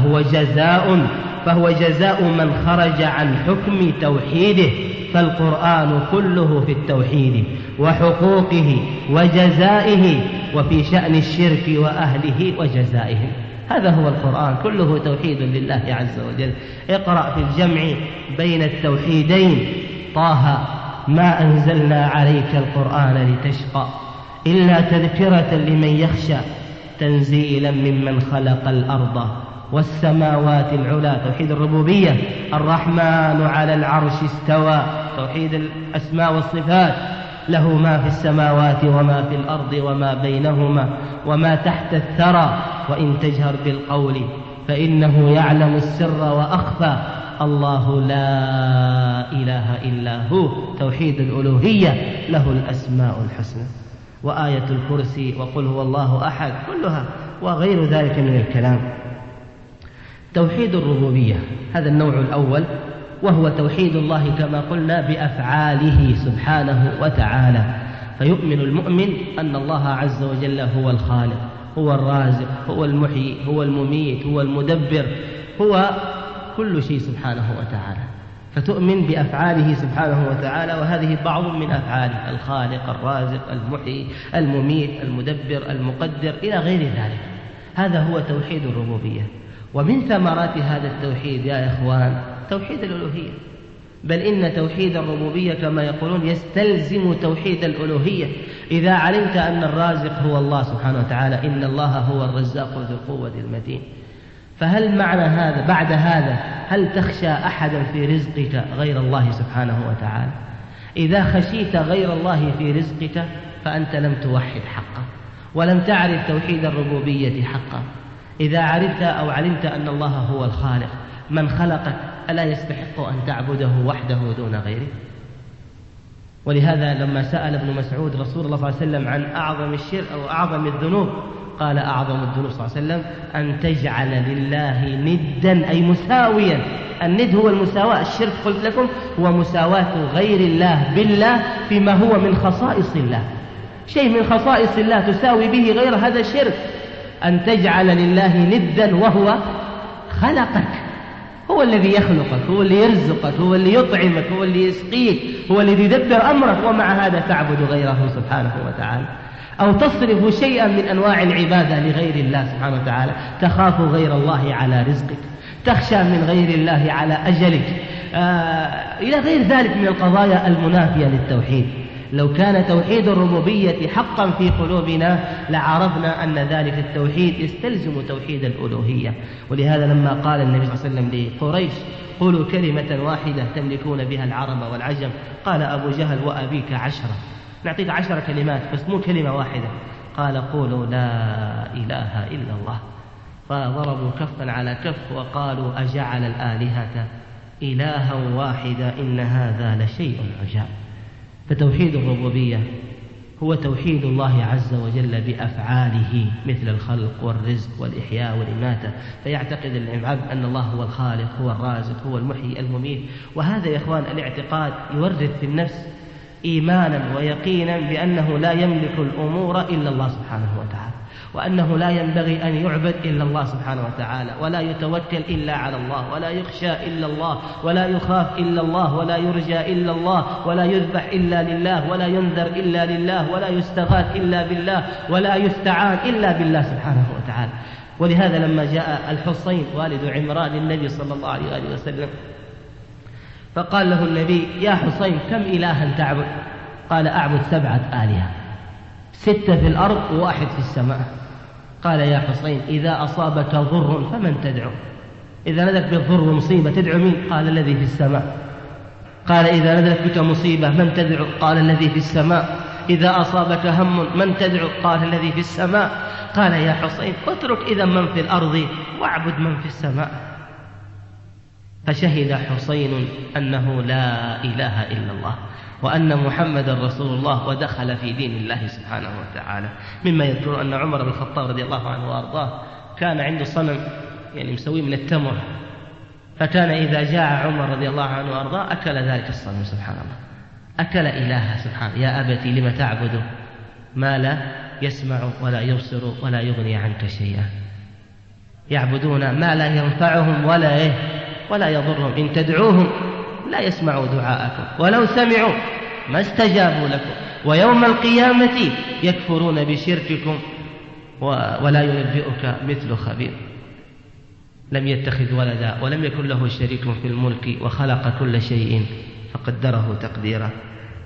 S2: فهو جزاء من خرج عن حكم توحيده. فالقرآن كله في التوحيد وحقوقه وجزائه، وفي شأن الشرك وأهله وجزائهم. هذا هو القرآن كله توحيد لله عز وجل. اقرأ في الجمع بين التوحيدين: طه ما أنزلنا عليك القرآن لتشقى إلا تذكرة لمن يخشى تنزيلا ممن خلق الأرض والسماوات العلى، توحيد الربوبية. الرحمن على العرش استوى، توحيد الأسماء والصفات. له ما في السماوات وما في الأرض وما بينهما وما تحت الثرى، وإن تجهر بالقول فإنه يعلم السر وأخفى، الله لا إله إلا هو، توحيد الألوهية. له الأسماء الحسنى. وآية الكرسي وقل هو الله أحد، كلها وغير ذلك من الكلام. توحيد الربوبية هذا النوع الأول، وهو توحيد الله كما قلنا بأفعاله سبحانه وتعالى. فيؤمن المؤمن أن الله عز وجل هو الخالق، هو الرازق، هو المحيي، هو المميت، هو المدبر، هو كل شيء سبحانه وتعالى. فتؤمن بأفعاله سبحانه وتعالى، وهذه بعض من أفعاله: الخالق، الرازق، المحيي، المميت، المدبر، المقدر، إلى غير ذلك. هذا هو توحيد الربوبية. ومن ثمرات هذا التوحيد يا إخوان توحيد الألوهية، بل إن توحيد الربوبية كما يقولون يستلزم توحيد الألوهية. إذا علمت أن الرازق هو الله سبحانه وتعالى، إن الله هو الرزاق ذو القوة المتين، فهل معنى هذا بعد هذا هل تخشى أحدا في رزقك غير الله سبحانه وتعالى؟ إذا خشيت غير الله في رزقك فأنت لم توحد حقا، ولم تعرف توحيد الربوبية حقا. إذا عرفت أو علمت أن الله هو الخالق من خلقك، ألا يستحق أن تعبده وحده دون غيره؟ ولهذا لما سأل ابن مسعود رسول الله صلى الله عليه وسلم عن أعظم الشرك أو أعظم الذنوب، قال أعظم الذنوب صلى الله عليه وسلم أن تجعل لله ندا، أي مساويا. الند هو المساواة، الشرك قلت لكم هو مساواة غير الله بالله فيما هو من خصائص الله. شيء من خصائص الله تساوي به غير هذا الشرك. أن تجعل لله ندا وهو خلقك، هو الذي يخلقك، هو اللي يرزقك، هو اللي يطعمك، هو اللي يسقيك، هو الذي يدبر أمرك، ومع هذا تعبد غيره سبحانه وتعالى. أو تصرف شيئا من أنواع العبادة لغير الله سبحانه وتعالى، تخاف غير الله على رزقك، تخشى من غير الله على أجلك، إلى غير ذلك من القضايا المنافية للتوحيد. لو كان توحيد الربوبية حقا في قلوبنا لعرفنا أن ذلك التوحيد يستلزم توحيد الألوهية. ولهذا لما قال النبي صلى الله عليه وسلم لقريش: قولوا كلمة واحدة تملكون بها العرب والعجم، قال أبو جهل: وأبيك 10، نعطيك 10 كلمات بس مو كلمة واحدة. قال: قولوا لا إله إلا الله. فضربوا كفا على كف وقالوا: أجعل الآلهة إلها واحدا إن هذا لشيء عجاب. فتوحيد الربوبية هو توحيد الله عز وجل بأفعاله مثل الخلق والرزق والإحياء والإماتة، فيعتقد العبد أن الله هو الخالق، هو الرازق، هو المحيي المميت. وهذا يا إخوان الاعتقاد يورث في النفس إيمانا ويقينا بأنه لا يملك الأمور إلا الله سبحانه وتعالى، وأنه لا ينبغي أن يعبد إلا الله سبحانه وتعالى، ولا يتوكل إلا على الله، ولا يخشى إلا الله، ولا يخاف إلا الله، ولا يرجى إلا الله، ولا يذبح إلا لله، ولا ينذر إلا لله، ولا يستغاث إلا بالله، ولا يستعان إلا بالله سبحانه وتعالى. ولهذا لما جاء الحصين والد عمران للنبي صلى الله عليه وسلم فقال له النبي: يا حصين كم إلها تعبد؟ قال: أعبد 7 آلهة، 6 في الأرض و1 في السماء. قال: يا حصين إذا أصابك ضر فمن تدعو؟ إذا نزلت بالضر ومصيبة تدعو مين؟ قال: الذي في السماء. قال: إذا نزلت بك مصيبة من تدعو؟ قال: الذي في السماء. إذا أصابك هم من تدعو؟ قال: الذي في السماء. قال: يا حصين اترك إذا من في الأرض واعبد من في السماء. فشهد حصين أنه لا إله إلا الله وأن محمد رسول الله، ودخل في دين الله سبحانه وتعالى. مما يذكر أن عمر بن الخطاب رضي الله عنه وأرضاه كان عنده صنم يعني مسوي من التمر، فكان إذا جاء عمر رضي الله عنه وأرضاه أكل ذلك الصنم، سبحان الله، أكل إلهه سبحانه. يا أبتي لم تعبد ما لا يسمع ولا يبصر ولا يغني عنك شيئا. يعبدون ما لا ينفعهم ولا يضرهم، إن تدعوهم لا يسمعوا دعاءكم ولو سمعوا ما استجابوا لكم، ويوم القيامة يكفرون بشرككم ولا ينبئك مثل خبير. لم يتخذ ولدا ولم يكن له شريك في الملك وخلق كل شيء فقدره تقديرا.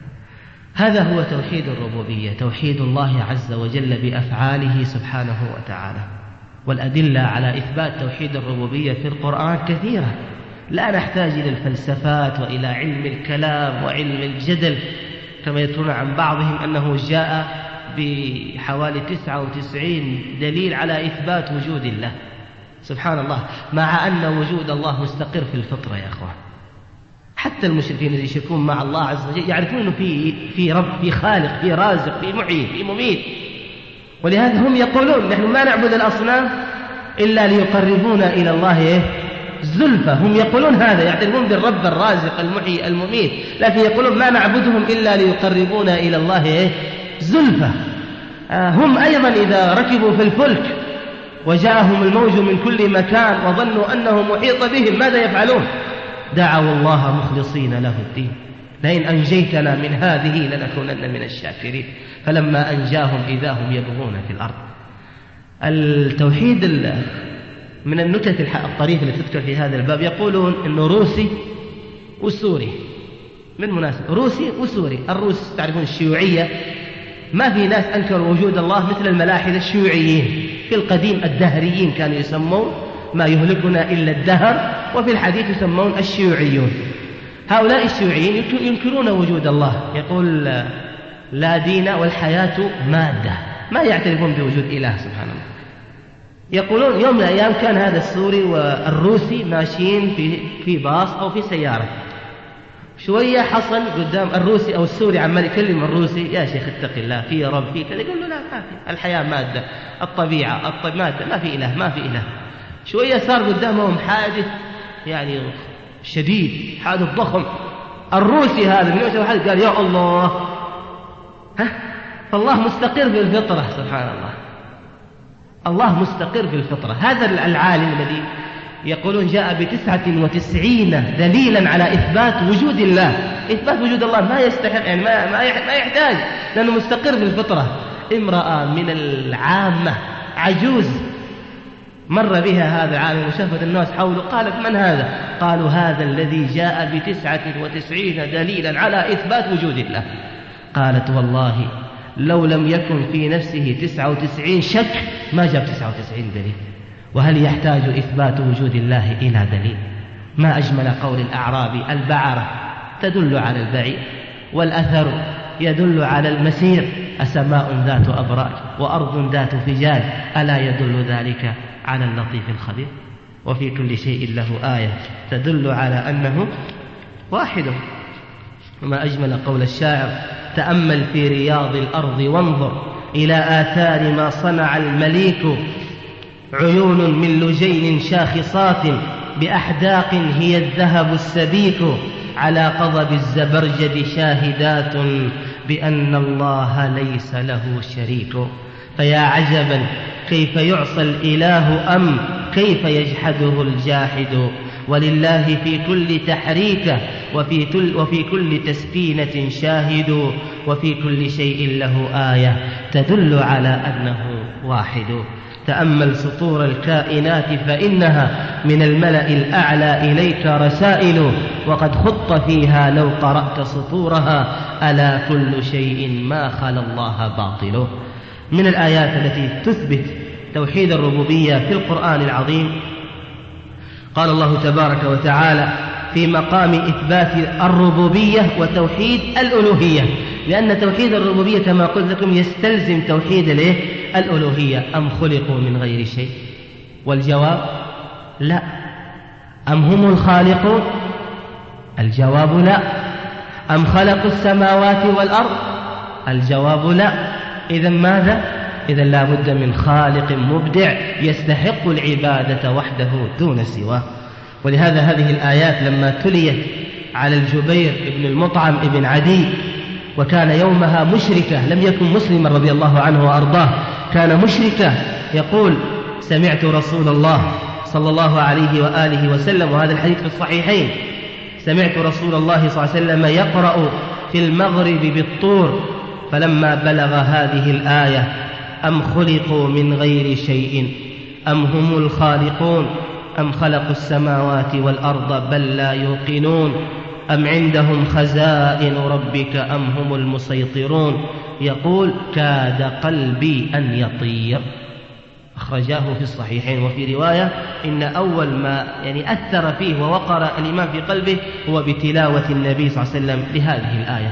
S2: هذا هو توحيد الربوبية، توحيد الله عز وجل بأفعاله سبحانه وتعالى. والأدلة على إثبات توحيد الربوبية في القرآن كثيرة، لا نحتاج إلى الفلسفات وإلى علم الكلام وعلم الجدل كما يذكرون عن بعضهم أنه جاء بحوالي 99 دليل على إثبات وجود الله. سبحان الله، مع أن وجود الله مستقر في الفطرة يا أخوان. حتى المشركين الذين يشركون مع الله عز وجل يعرفون أنه في رب، في خالق، في رازق، في محيي، في مميت. ولهذا هم يقولون نحن ما نعبد الأصنام إلا ليقربونا إلى الله زلفى. هم يقولون هذا، يعترفون بالرب الرازق المحيي المميت، لكن يقولون ما نعبدهم إلا ليقربونا إلى الله زلفى. هم أيضا إذا ركبوا في الفلك وجاءهم الموج من كل مكان وظنوا أنه محيط بهم ماذا يفعلون؟ دعوا الله مخلصين له الدين، لئن أنجيتنا من هذه لنكونن من الشاكرين. فلما أنجاهم إذا هم يبغون في الأرض. التوحيد من النكت الطريفة اللي تذكر في هذا الباب، يقولون أنه روسي وسوري. من مناسبة روسي وسوري. الروس تعرفون الشيوعية، ما في ناس أنكروا وجود الله مثل الملاحدة الشيوعيين. في القديم الدهريين كانوا يسمون ما يهلكنا إلا الدهر، وفي الحديث يسمون الشيوعيون. هؤلاء الشيوعيين ينكرون وجود الله، يقول لا دين والحياة مادة، ما يعترفون بوجود إله سبحانه الله. يقولون يوم من الأيام كان هذا السوري والروسي ماشيين في باص أو في سيارة، شوية حصل قدام الروسي أو السوري عمال يكلم الروسي يا شيخ اتق الله، في رب، في كذا. يقول له لا ما في، الحياة مادة، الطبيعة مادة، ما في إله، ما في إله. شوية صار قدامهم حادث يعني شديد، حادث ضخم. الروسي هذا من يوم حادث قال يا الله، فالله مستقر في الفطرة سبحان الله. الله مستقر في الفطرة. هذا العالم الذي يقولون جاء ب99 دليلا على إثبات وجود الله. إثبات وجود الله ما يستحق، يعني ما يحتاج، لأنه مستقر في الفطرة. امرأة من العامة عجوز مر بها هذا العالم وشافت الناس حوله، قالت من هذا؟ قالوا هذا الذي جاء ب99 دليلا على إثبات وجود الله. قالت والله لو لم يكن في نفسه 99 شك ما جاب 99 دليل. وهل يحتاج إثبات وجود الله إلى دليل؟ ما أجمل قول الأعرابي البعرة تدل على البعير، والأثر يدل على المسير، أسماء ذات أبراج وأرض ذات فجاج، ألا يدل ذلك على اللطيف الخبير؟ وفي كل شيء له آية تدل على أنه واحد. وما أجمل قول الشاعر تأمل في رياض الأرض وانظر إلى آثار ما صنع المليك، عيون من لجين شاخصات بأحداق هي الذهب السبيك، على قضب الزبرجد شاهدات بأن الله ليس له شريك. فيا عجبا كيف يعصى الإله أم كيف يجحده الجاحد، ولله في كل تحريكة وفي كل تسكينة شاهد، وفي كل شيء له آية تدل على أنه واحد. تأمل سطور الكائنات فإنها من الملأ الأعلى إليك رسائل، وقد خط فيها لو قرأت سطورها ألا كل شيء ما خلا الله باطل. من الآيات التي تثبت توحيد الربوبية في القرآن العظيم قال الله تبارك وتعالى في مقام إثبات الربوبية وتوحيد الألوهية، لأن توحيد الربوبية كما قلت لكم يستلزم توحيد الألوهية. أم خلقوا من غير شيء؟ والجواب لا. أم هم الخالقون؟ الجواب لا. أم خلقوا السماوات والأرض؟ الجواب لا. إذن ماذا؟ إذن لا بد من خالق مبدع يستحق العبادة وحده دون سواه. ولهذا هذه الآيات لما تليت على الجبير بن المطعم بن عدي، وكان يومها مشركة، لم يكن مسلما رضي الله عنه وأرضاه، كان مشركة، يقول سمعت رسول الله صلى الله عليه وآله وسلم، وهذا الحديث في الصحيحين، سمعت رسول الله صلى الله عليه وسلم يقرأ في المغرب بالطور، فلما بلغ هذه الآية أم خلقوا من غير شيء أم هم الخالقون أم خلقوا السماوات والأرض بل لا يوقنون، أم عندهم خزائن ربك أم هم المسيطرون. يقول كاد قلبي أن يطير، أخرجاه في الصحيحين. وفي رواية إن أول ما أثر فيه ووقر الإيمان في قلبه هو بتلاوة النبي صلى الله عليه وسلم لهذه الآية.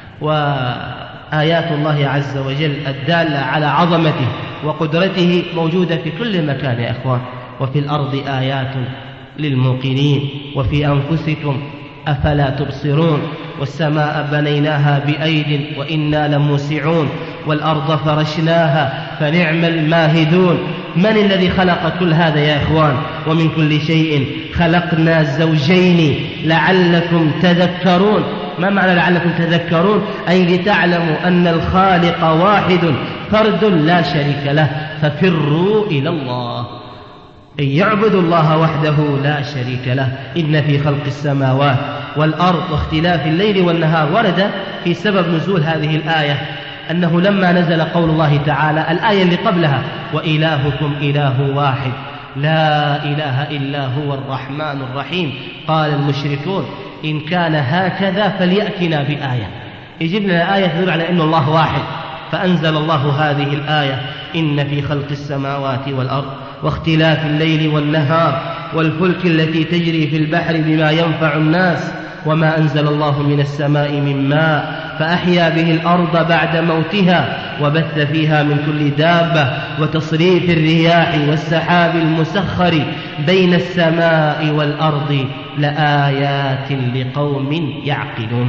S2: وآيات الله عز وجل الدالة على عظمته وقدرته موجودة في كل مكان يا إخوان. وفي الأرض آيات للموقنين وفي أنفسكم أفلا تبصرون. والسماء بنيناها بأيد وإنا لموسعون والأرض فرشناها فنعم الماهدون. من الذي خلق كل هذا يا إخوان؟ ومن كل شيء خلقنا زوجين لعلكم تذكرون. ما معنى لعلكم تذكرون؟ أي لتعلموا أن الخالق واحد فرد لا شريك له، ففروا إلى الله، أي يعبدوا الله وحده لا شريك له. إن في خلق السماوات والأرض واختلاف الليل والنهار. ورد في سبب نزول هذه الآية أنه لما نزل قول الله تعالى الآية اللي قبلها وإلهكم إله واحد لا إله إلا هو الرحمن الرحيم، قال المشركون إن كان هكذا فليأتنا بآية، يجيب لنا آية تدل على أن الله واحد. فأنزل الله هذه الآية إن في خلق السماوات والأرض واختلاف الليل والنهار والفلك التي تجري في البحر بما ينفع الناس وما أنزل الله من السماء من ماء فأحيا به الأرض بعد موتها وبث فيها من كل دابة وتصريف الرياح والسحاب المسخر بين السماء والأرض لآيات لقوم يعقلون.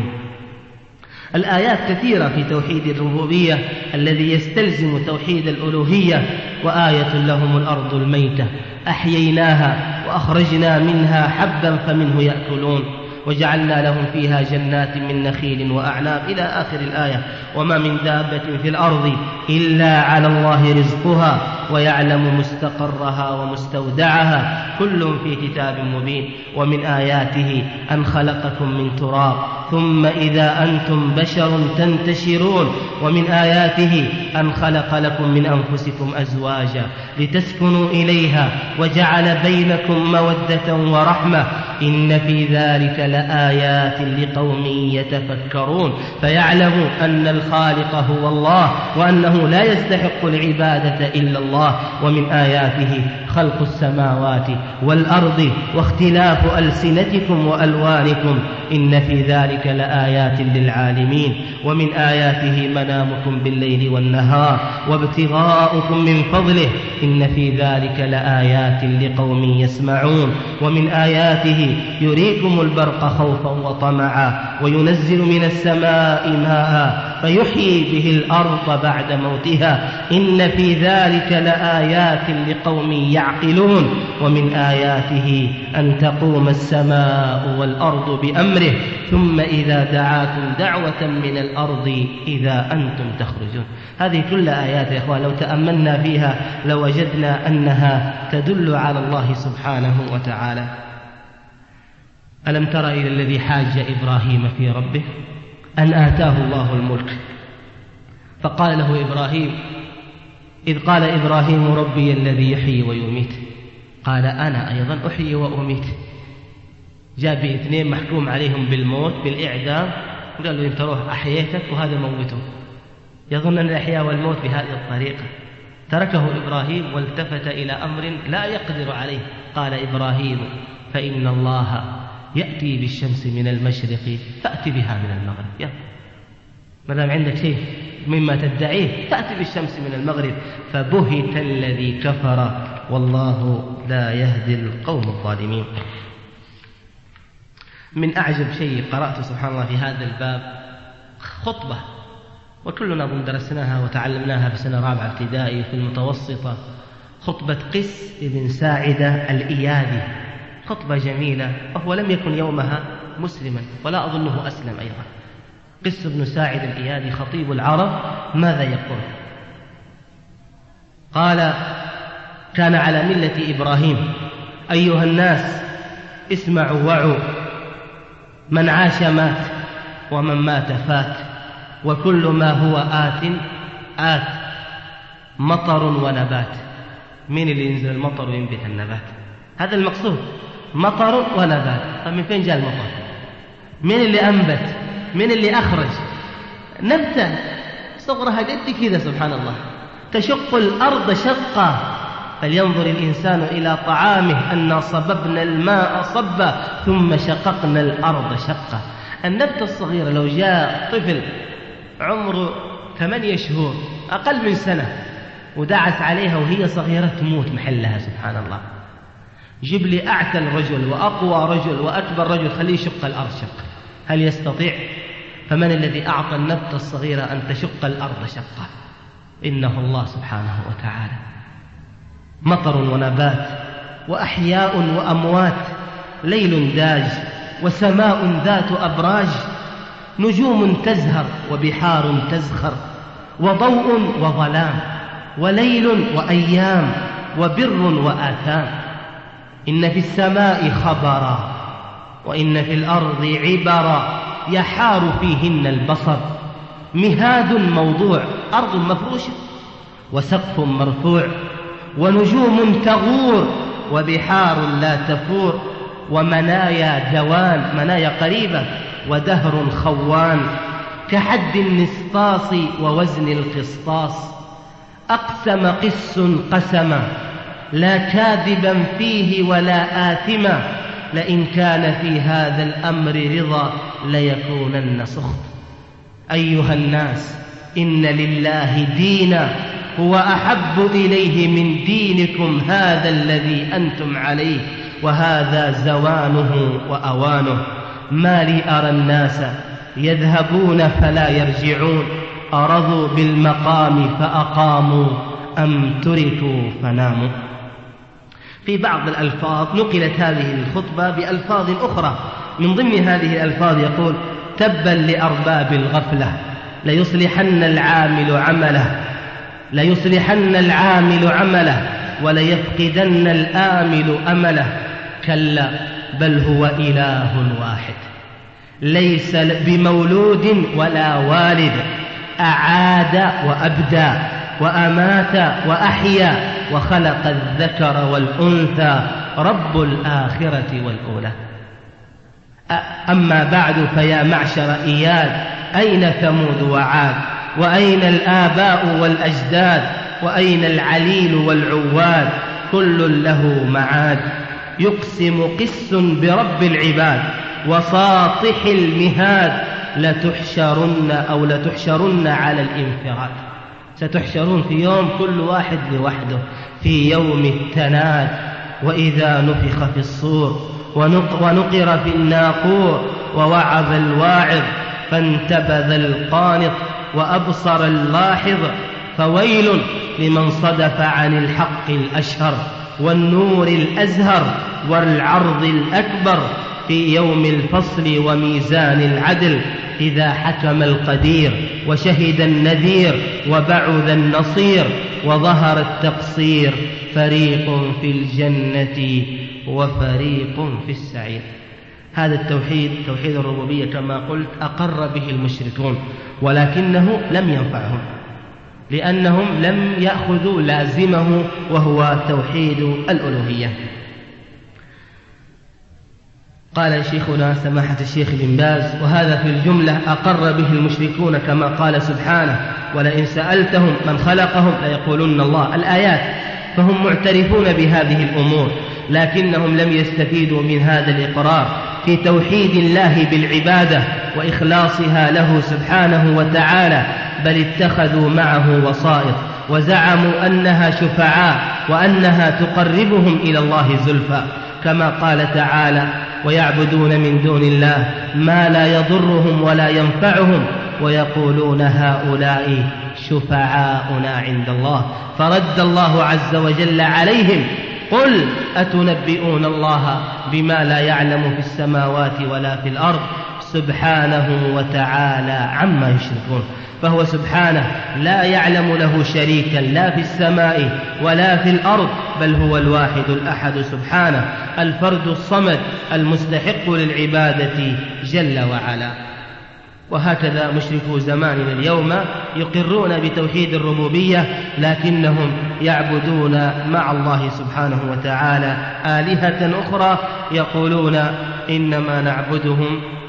S2: الآيات كثيرة في توحيد الربوبية الذي يستلزم توحيد الألوهية. وآية لهم الأرض الميتة أحييناها وأخرجنا منها حبا فمنه يأكلون وجعلنا لهم فيها جنات من نخيل وأعناب إلى آخر الآية. وما من دابة في الأرض إلا على الله رزقها ويعلم مستقرها ومستودعها كل في كتاب مبين. ومن آياته أن خلقكم من تراب ثم إذا أنتم بشر تنتشرون. ومن آياته أن خلق لكم من أنفسكم أزواجا لتسكنوا إليها وجعل بينكم مودة ورحمة إن في ذلك لآيات لقوم يتفكرون. فيعلموا أن الخالق هو الله وأنه لا يستحق العبادة إلا الله. ومن آياته خلق السماوات والأرض واختلاف ألسنتكم وألوانكم إن في ذلك لآيات للعالمين. ومن آياته منامكم بالليل والنهار وابتغاؤكم من فضله إن في ذلك لآيات لقوم يسمعون. ومن آياته يريكم البرق خوفا وطمعا وينزل من السماء ماء فيحيي به الأرض بعد موتها إن في ذلك لآيات لقوم يعقلون. ومن آياته أن تقوم السماء والأرض بأمره ثم إذا دعاكم دعوة من الأرض إذا أنتم تخرجون. هذه كل آيات يا إخوان لو تأملنا فيها لوجدنا أنها تدل على الله سبحانه وتعالى. ألم تر إلى الذي حاج إبراهيم في ربه أن آتاه الله الملك فقال له إبراهيم إذ قال إبراهيم ربي الذي يحيي ويميت قال أنا أيضا أحيي وأميت. جاء باثنين محكوم عليهم بالموت بالإعدام قال له أنت روح أحييتك وهذا موته. يظن أن الإحياء والموت بهذه الطريقة. تركه إبراهيم والتفت إلى أمر لا يقدر عليه. قال إبراهيم فإن الله يأتي بالشمس من المشرق فأتي بها من المغرب. يلا ما دام عندك شيء مما تدعيه فأتي بالشمس من المغرب. فبهت الذي كفر والله لا يهدي القوم الظالمين. من أعجب شيء قرأت سبحان الله في هذا الباب خطبة وكلنا درسناها وتعلمناها في سنة رابعة ابتدائي في المتوسطة. خطبة قس بن ساعدة الإيادي، خطبة جميلة وهو لم يكن يومها مسلما ولا أظنه أسلم أيضا. قس بن ساعد الإيادي خطيب العرب ماذا يقول؟ قال كان على ملة إبراهيم أيها الناس اسمعوا وعوا من عاش مات ومن مات فات وكل ما هو آت مطر ونبات. من اللي ينزل المطر وينبت النبات؟ هذا المقصود، مطر ونبات. طيب من فين جاء المطر؟ من اللي أنبت؟ من اللي أخرج؟ نبتة صغرها قد كذا سبحان الله، تشق الأرض شقا. فلينظر الإنسان إلى طعامه أنا صببنا الماء صبا ثم شققنا الأرض شقا. النبتة الصغيرة لو جاء طفل عمره 8 شهور أقل من سنة ودعس عليها وهي صغيرة تموت محلها سبحان الله. جيب لي أعتل رجل وأقوى رجل وأكبر رجل خليه يشق الأرض شق، هل يستطيع؟ فمن الذي أعطى النبتة الصغيرة أن تشق الأرض شقا؟ إنه الله سبحانه وتعالى. مطر ونبات وأحياء وأموات، ليل داج وسماء ذات أبراج، نجوم تزهر وبحار تزخر، وضوء وظلام، وليل وأيام، وبر وآثام. إن في السماء خبرا وإن في الأرض عبرا يحار فيهن البصر، مهاد موضوع، أرض مفروشة وسقف مرفوع، ونجوم تغور وبحار لا تفور، ومنايا دوان، منايا قريبة، ودهر خوان، كحد النسطاس ووزن القسطاس. أقسم قس قسما لا كاذبا فيه ولا آثما، لئن كان في هذا الأمر رضا ليكونن سخط. أيها الناس إن لله دينا هو أحب إليه من دينكم هذا الذي أنتم عليه، وهذا زوانه وأوانه. ما لي أرى الناس يذهبون فلا يرجعون، أرضوا بالمقام فأقاموا أم تركوا فناموا. في بعض الألفاظ نقلت هذه الخطبة بألفاظ أخرى، من ضمن هذه الألفاظ يقول: تبا لأرباب الغفلة ليصلحن العامل عمله وليفقدن الآمل أمله. كلا بل هو إله واحد ليس بمولود ولا والد، أعاد وأبدى وأمات وأحيا وخلق الذكر والأنثى، رب الآخرة والأولى. أما بعد فيا معشر إياد، أين ثمود وعاد؟ وأين الآباء والأجداد؟ وأين العليل والعواد؟ كل له معاد. يقسم قس برب العباد وساطح المهاد، لتحشرن على الانفراد. ستحشرون في يوم كل واحد لوحده، في يوم التناد. وإذا نفخ في الصور ونقر في الناقور، ووعظ الواعظ فانتبذ القانط، وأبصر اللاحظ. فويل لمن صدف عن الحق الأشهر والنور الأزهر والعرض الأكبر، في يوم الفصل وميزان العدل، إذا حكم القدير وشهد النذير وبعث النصير وظهر التقصير، فريق في الجنة وفريق في السعير. هذا التوحيد، توحيد الربوبية كما قلت، أقر به المشركون، ولكنه لم ينفعهم لأنهم لم يأخذوا لازمه وهو توحيد الألوهية. قال شيخنا سماحة الشيخ بن باز: وهذا في الجملة أقر به المشركون كما قال سبحانه: ولئن سألتهم من خلقهم ليقولن الله. الآيات. فهم معترفون بهذه الأمور، لكنهم لم يستفيدوا من هذا الإقرار في توحيد الله بالعبادة وإخلاصها له سبحانه وتعالى، بل اتخذوا معه وسائط وزعموا أنها شفعاء وأنها تقربهم إلى الله زلفى، كما قال تعالى: ويعبدون من دون الله ما لا يضرهم ولا ينفعهم ويقولون هؤلاء شفعاؤنا عند الله. فرد الله عز وجل عليهم: قل أتنبئون الله بما لا يعلم في السماوات ولا في الأرض سبحانه وتعالى عما يشركون. فهو سبحانه لا يعلم له شريكا لا في السماء ولا في الأرض، بل هو الواحد الأحد سبحانه الفرد الصمد المستحق للعبادة جل وعلا. وهكذا مشركو زماننا اليوم يقرون بتوحيد الربوبية، لكنهم يعبدون مع الله سبحانه وتعالى آلهة أخرى، يقولون إنما نعبدهم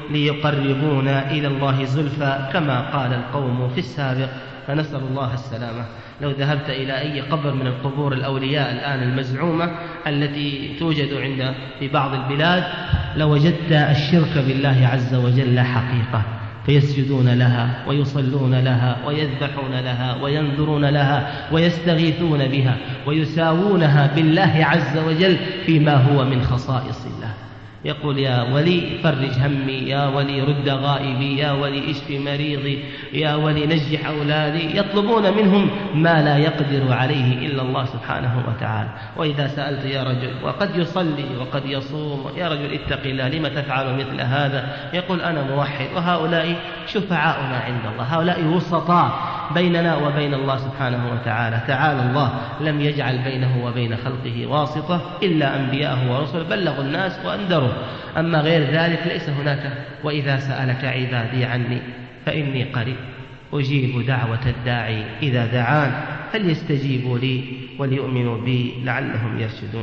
S2: ليقربونا إلى الله زلفى كما قال القوم في السابق، فنسأل الله السلامة. لو ذهبت إلى أي قبر من القبور الأولياء الآن المزعومة التي توجد في بعض البلاد لوجدت الشرك بالله عز وجل حقيقة، فيسجدون لها ويصلون لها ويذبحون لها وينذرون لها ويستغيثون بها ويساوونها بالله عز وجل فيما هو من خصائص الله. يقول يا ولي فرج همي، يا ولي رد غائبي، يا ولي اشف مريضي، يا ولي نجح أولادي، يطلبون منهم ما لا يقدر عليه إلا الله سبحانه وتعالى. وإذا سألت يا رجل وقد يصلي وقد يصوم، يا رجل اتق الله لم تفعل مثل هذا؟ يقول أنا موحد، وهؤلاء شفعاؤنا عند الله، هؤلاء وسطاء بيننا وبين الله سبحانه وتعالى. تعالى الله لم يجعل بينه وبين خلقه واسطة إلا أنبياءه ورسله بلغوا الناس وأنذروا، أما غير ذلك ليس هناك. وإذا سألك عبادي عني فإني قريب أجيب دعوة الداعي إذا دعان فليستجيبوا لي وليؤمنوا بي لعلهم يرشدون.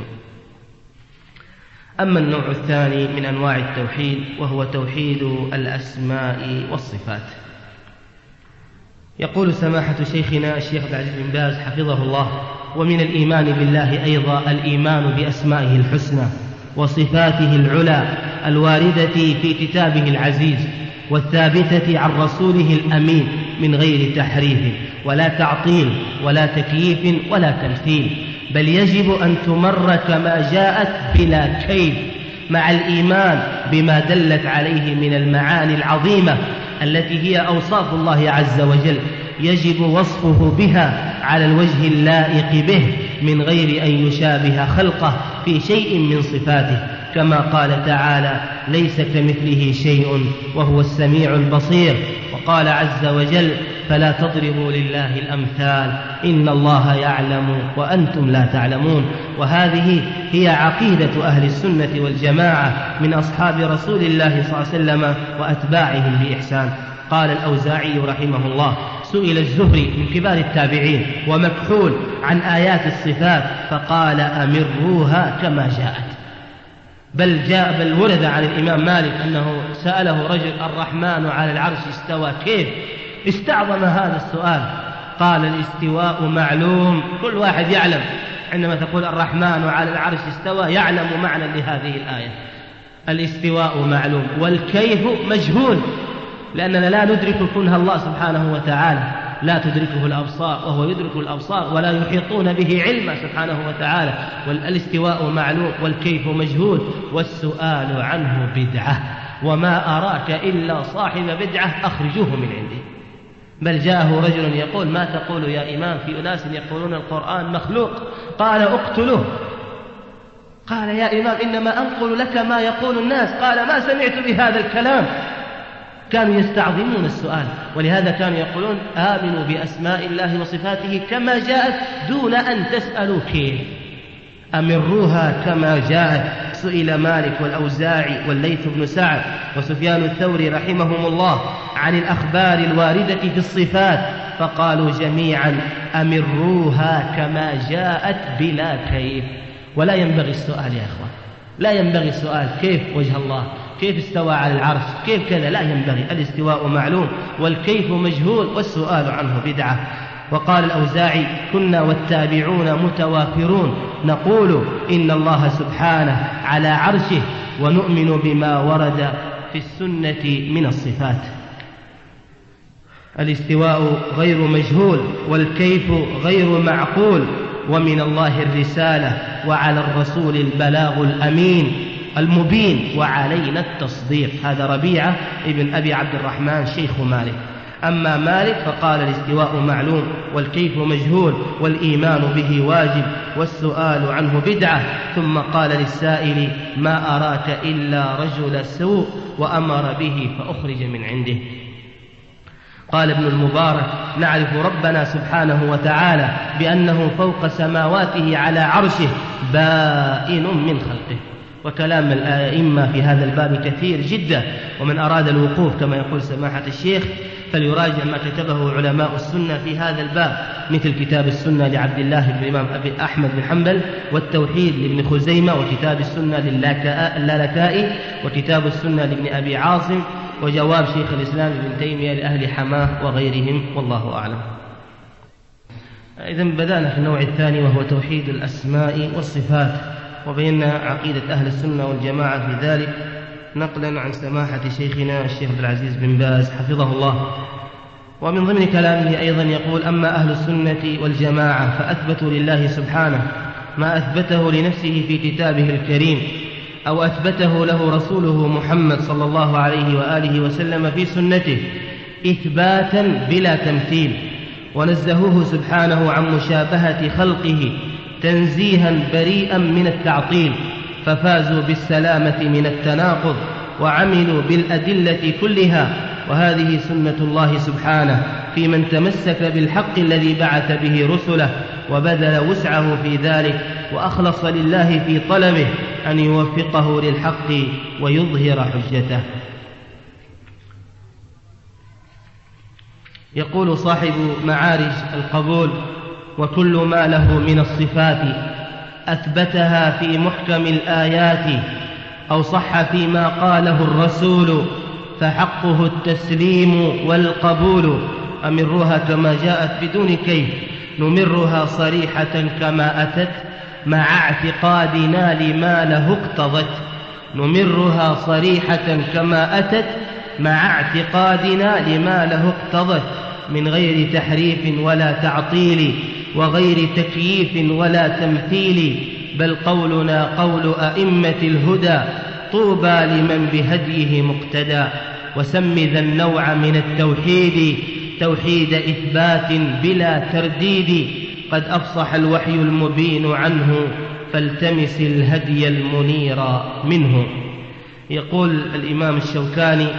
S2: أما النوع الثاني من أنواع التوحيد وهو توحيد الأسماء والصفات، يقول سماحة شيخنا الشيخ عبد العزيز بن باز حفظه الله: ومن الإيمان بالله أيضا الإيمان بأسمائه الحسنى وصفاته العلى الواردة في كتابه العزيز والثابتة عن رسوله الأمين من غير تحريف ولا تعطيل ولا تكييف ولا تمثيل، بل يجب أن تمر كما جاءت بلا كيف، مع الإيمان بما دلت عليه من المعاني العظيمة التي هي أوصاف الله عز وجل، يجب وصفه بها على الوجه اللائق به من غير أن يشابه خلقه في شيء من صفاته، كما قال تعالى: ليس كمثله شيء وهو السميع البصير. وقال عز وجل: فلا تضربوا لله الأمثال إن الله يعلم وأنتم لا تعلمون. وهذه هي عقيدة أهل السنة والجماعة من أصحاب رسول الله صلى الله عليه وسلم وأتباعهم بإحسان. قال الأوزاعي رحمه الله: سئل الزهري من كبار التابعين ومكحول عن آيات الصفات فقال: أمروها كما جاءت. بل ورد عن الإمام مالك أنه سأله رجل: الرحمن على العرش استوى كيف؟ استعظم هذا السؤال. قال: الاستواء معلوم، كل واحد يعلم عندما تقول الرحمن على العرش استوى يعلم معنى لهذه الآية. الاستواء معلوم والكيف مجهول، لأننا لا ندرك كنه الله سبحانه وتعالى، لا تدركه الأبصار وهو يدرك الأبصار ولا يحيطون به علما سبحانه وتعالى. والاستواء معلوم والكيف مجهول والسؤال عنه بدعة، وما أراك إلا صاحب بدعة أخرجوه من عندي. بل جاءه رجل يقول: ما تقول يا إمام في أناس يقولون القرآن مخلوق؟ قال: اقتلوه. قال: يا إمام إنما أنقل لك ما يقول الناس. قال: ما سمعت بهذا الكلام. كانوا يستعظمون السؤال، ولهذا كانوا يقولون: آمنوا بأسماء الله وصفاته كما جاءت دون أن تسألوا كيف، أمروها كما جاءت. سئل مالك والأوزاعي والليث بن سعد وسفيان الثوري رحمهم الله عن الأخبار الواردة في الصفات فقالوا جميعا: أمروها كما جاءت بلا كيف. ولا ينبغي السؤال يا أخوان، لا ينبغي السؤال كيف وجه الله، كيف استوى على العرش، كيف كذا، لا ينبغي. الاستواء معلوم والكيف مجهول والسؤال عنه بدعة. وقال الأوزاعي: كنا والتابعون متوافرون نقول إن الله سبحانه على عرشه ونؤمن بما ورد في السنة من الصفات. الاستواء غير مجهول والكيف غير معقول، ومن الله الرسالة وعلى الرسول البلاغ الأمين المبين وعلينا التصديق. هذا ربيعة ابن أبي عبد الرحمن شيخ مالك. أما مالك فقال: الاستواء معلوم والكيف مجهول والإيمان به واجب والسؤال عنه بدعة. ثم قال للسائل: ما أراك إلا رجل سوء وأمر به فأخرج من عنده. قال ابن المبارك: نعرف ربنا سبحانه وتعالى بأنه فوق سماواته على عرشه بائن من خلقه. وكلام الأئمة في هذا الباب كثير جدا، ومن أراد الوقوف كما يقول سماحة الشيخ فليراجع ما كتبه علماء السنة في هذا الباب، مثل كتاب السنة لعبد الله بن الإمام أبي أحمد بن حنبل، والتوحيد لابن خزيمة، وكتاب السنة للالكائي، وكتاب السنة لابن أبي عاصم، وجواب شيخ الإسلام ابن تيمية لأهل حماه وغيرهم، والله أعلم. إذن بدأنا في النوع الثاني وهو توحيد الأسماء والصفات، وبينا عقيدة أهل السنة والجماعة في ذلك نقلا عن سماحة شيخنا الشيخ عبد العزيز بن باز حفظه الله. ومن ضمن كلامه أيضا يقول: أما أهل السنة والجماعة فأثبتوا لله سبحانه ما أثبته لنفسه في كتابه الكريم أو أثبته له رسوله محمد صلى الله عليه وآله وسلم في سنته إثباتا بلا تمثيل، ونزهوه سبحانه عن مشابهة خلقه تنزيها بريئا من التعطيل، ففازوا بالسلامة من التناقض وعملوا بالأدلة كلها. وهذه سنة الله سبحانه في من تمسك بالحق الذي بعث به رسله وبذل وسعه في ذلك وأخلص لله في طلبه أن يوفقه للحق ويظهر حجته. يقول صاحب معارج القبول: وكل ما له من الصفات أثبتها في محكم الآيات أو صح فيما قاله الرسول فحقه التسليم والقبول. أمرها كما جاءت بدون كيف، نمرها صريحة كما أتت مع اعتقادنا لما له اقتضت. نمرها صريحة كما أتت مع اعتقادنا لما له اقتضت، من غير تحريف ولا تعطيل وغير تكييف ولا تمثيل، بل قولنا قول أئمة الهدى طوبى لمن بهديه مقتدى. وسم ذا النوع من التوحيد توحيد إثبات بلا ترديد، قد أفصح الوحي المبين عنه فالتمس الهدي المنير منه. يقول الإمام الشوكاني: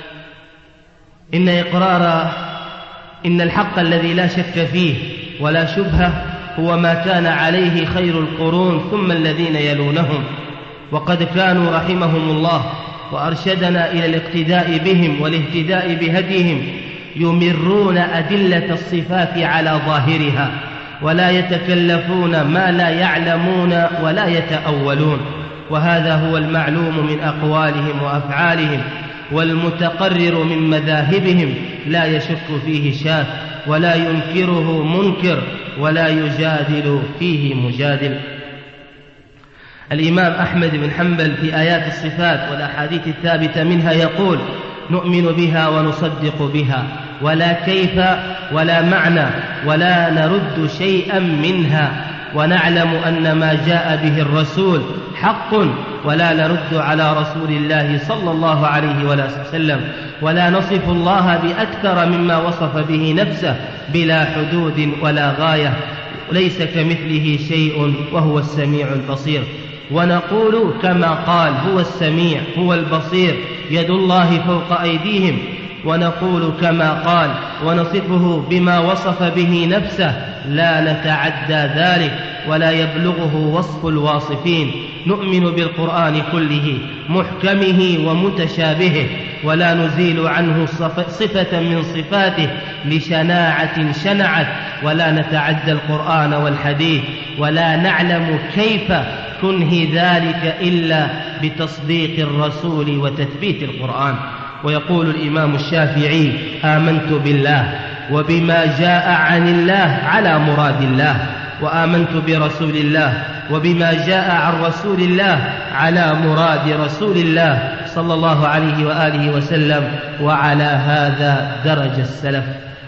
S2: إن الحق الذي لا شك فيه ولا شبهة هو ما كان عليه خير القرون ثم الذين يلونهم، وقد كانوا رحمهم الله وأرشدنا إلى الاقتداء بهم والاهتداء بهديهم يمرون أدلة الصفات على ظاهرها، ولا يتكلفون ما لا يعلمون ولا يتأولون. وهذا هو المعلوم من أقوالهم وأفعالهم والمتقرر من مذاهبهم، لا يشك فيه شاك ولا ينكره منكر ولا يجادل فيه مجادل. الإمام أحمد بن حنبل في آيات الصفات والأحاديث الثابتة منها يقول: نؤمن بها ونصدق بها ولا كيف ولا معنى ولا نرد شيئا منها، ونعلم أن ما جاء به الرسول حق ولا نرد على رسول الله صلى الله عليه وسلم، ولا نصف الله بأكثر مما وصف به نفسه بلا حدود ولا غاية، ليس كمثله شيء وهو السميع البصير. ونقول كما قال: هو السميع هو البصير يد الله فوق أيديهم. ونقول كما قال ونصفه بما وصف به نفسه، لا نتعدى ذلك ولا يبلغه وصف الواصفين. نؤمن بالقرآن كله محكمه ومتشابهه، ولا نزيل عنه صفة من صفاته لشناعة شنعت، ولا نتعدى القرآن والحديث، ولا نعلم كيف كنه ذلك إلا بتصديق الرسول وتثبيت القرآن. ويقول الإمام الشافعي: آمنت بالله وبما جاء عن الله على مراد الله، وآمنت برسول الله وبما جاء عن رسول الله على مراد رسول الله صلى الله عليه وآله وسلم، وعلى هذا درج السلف.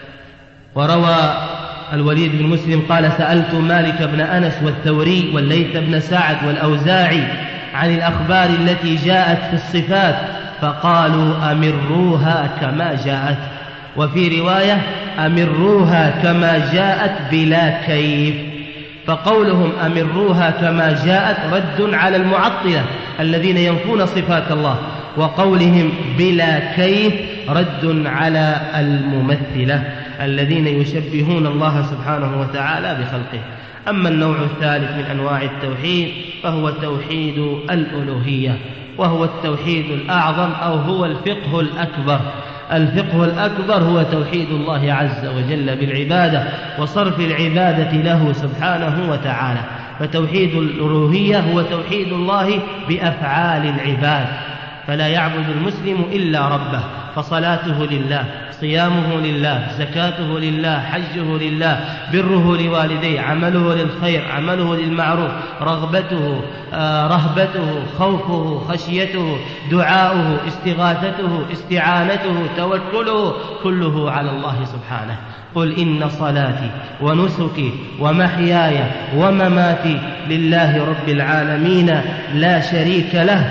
S2: وروى الوليد بن مسلم قال: سألت مالك بن أنس والثوري والليث بن سعد والأوزاعي عن الأخبار التي جاءت في الصفات، فقالوا: أمروها كما جاءت. وفي رواية: أمروها كما جاءت بلا كيف. فقولهم أمروها كما جاءت رد على المعطلة الذين ينفون صفات الله، وقولهم بلا كيف رد على الممثلة الذين يشبهون الله سبحانه وتعالى بخلقه. أما النوع الثالث من أنواع التوحيد فهو توحيد الألوهية، وهو التوحيد الأعظم أو هو الفقه الأكبر. الفقه الأكبر هو توحيد الله عز وجل بالعبادة وصرف العبادة له سبحانه وتعالى. فتوحيد الألوهية هو توحيد الله بأفعال العباد، فلا يعبد المسلم إلا ربه، فصلاته لله، صيامه لله، زكاته لله، حجه لله، بره لوالديه، عمله للخير، عمله للمعروف، رغبته، رهبته، خوفه، خشيته، دعاؤه، استغاثته، استعانته، توكله، كله على الله سبحانه. قل إن صلاتي ونسكي ومحياي ومماتي لله رب العالمين لا شريك له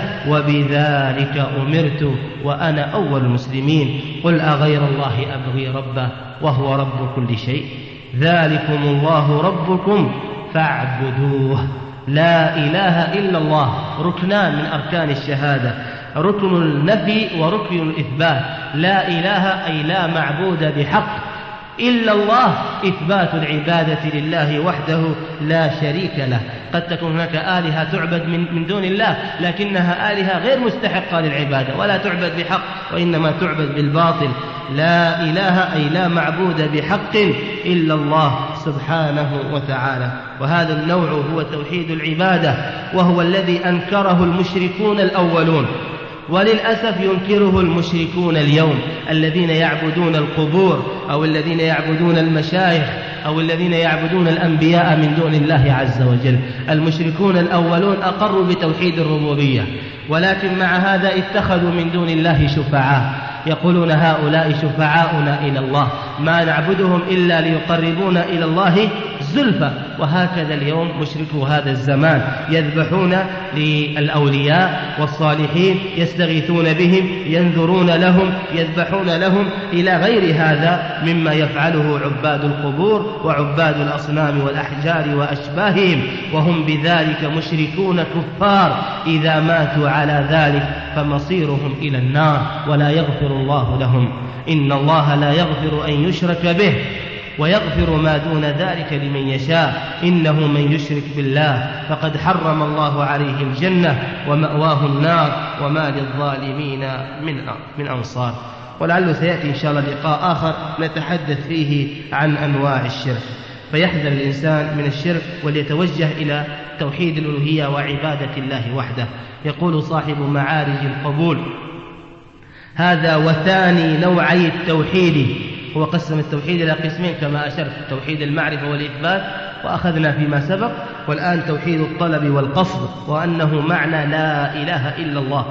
S2: وبذلك أمرت وأنا أول المسلمين. قل أغير الله أبغي ربا وهو رب كل شيء، ذلكم الله ربكم فاعبدوه. لا إله إلا الله ركنان من أركان الشهادة، ركن النفي وركن الإثبات. لا إله أي لا معبود بحق إلا الله، إثبات العبادة لله وحده لا شريك له. قد تكون هناك آلهة تعبد من دون الله، لكنها آلهة غير مستحقة للعبادة ولا تعبد بحق، وإنما تعبد بالباطل. لا إله أي لا معبود بحق إلا الله سبحانه وتعالى. وهذا النوع هو توحيد العبادة، وهو الذي أنكره المشركون الأولون، وللأسف ينكره المشركون اليوم، الذين يعبدون القبور أو الذين يعبدون المشايخ أو الذين يعبدون الأنبياء من دون الله عز وجل. المشركون الأولون أقروا بتوحيد الربوبية، ولكن مع هذا اتخذوا من دون الله شفعاء، يقولون هؤلاء شفعاؤنا إلى الله، ما نعبدهم إلا ليقربونا إلى الله زلفى. وهكذا اليوم مشركو هذا الزمان يذبحون للأولياء والصالحين، يستغيثون بهم، ينذرون لهم، يذبحون لهم، إلى غير هذا مما يفعله عباد القبور وعباد الأصنام والأحجار وأشباههم، وهم بذلك مشركون كفار. إذا ماتوا على ذلك فمصيرهم إلى النار ولا يغفر الله لهم. إن الله لا يغفر أن يشرك به ويغفر ما دون ذلك لمن يشاء. إنه من يشرك بالله فقد حرم الله عليه الجنة ومأواه النار وما للظالمين من أنصار. ولعله سيأتي إن شاء الله لقاء آخر نتحدث فيه عن أنواع الشرك، فيحذر الإنسان من الشرك وليتوجه إلى توحيد الألوهية وعبادة الله وحده. يقول صاحب معارج القبول: هذا وثاني نوعي التوحيد. هو قسم التوحيد إلى قسمين كما أشرت: توحيد المعرفة والإثبات، وأخذنا فيما سبق، والآن توحيد الطلب والقصد، وأنه معنى لا إله إلا الله.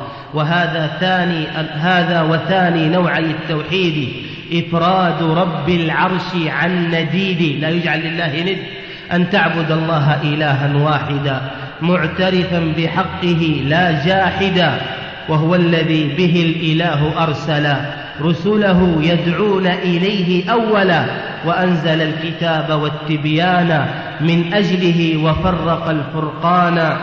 S2: هذا وثاني نوعي التوحيد إفراد رب العرش عن نديد، لا يجعل لله ند، أن تعبد الله إلها واحدا معترفا بحقه لا جاحدا، وهو الذي به الإله أرسل رسله يدعون إليه أولا، وأنزل الكتاب والتبيان من أجله وفرق الفرقان،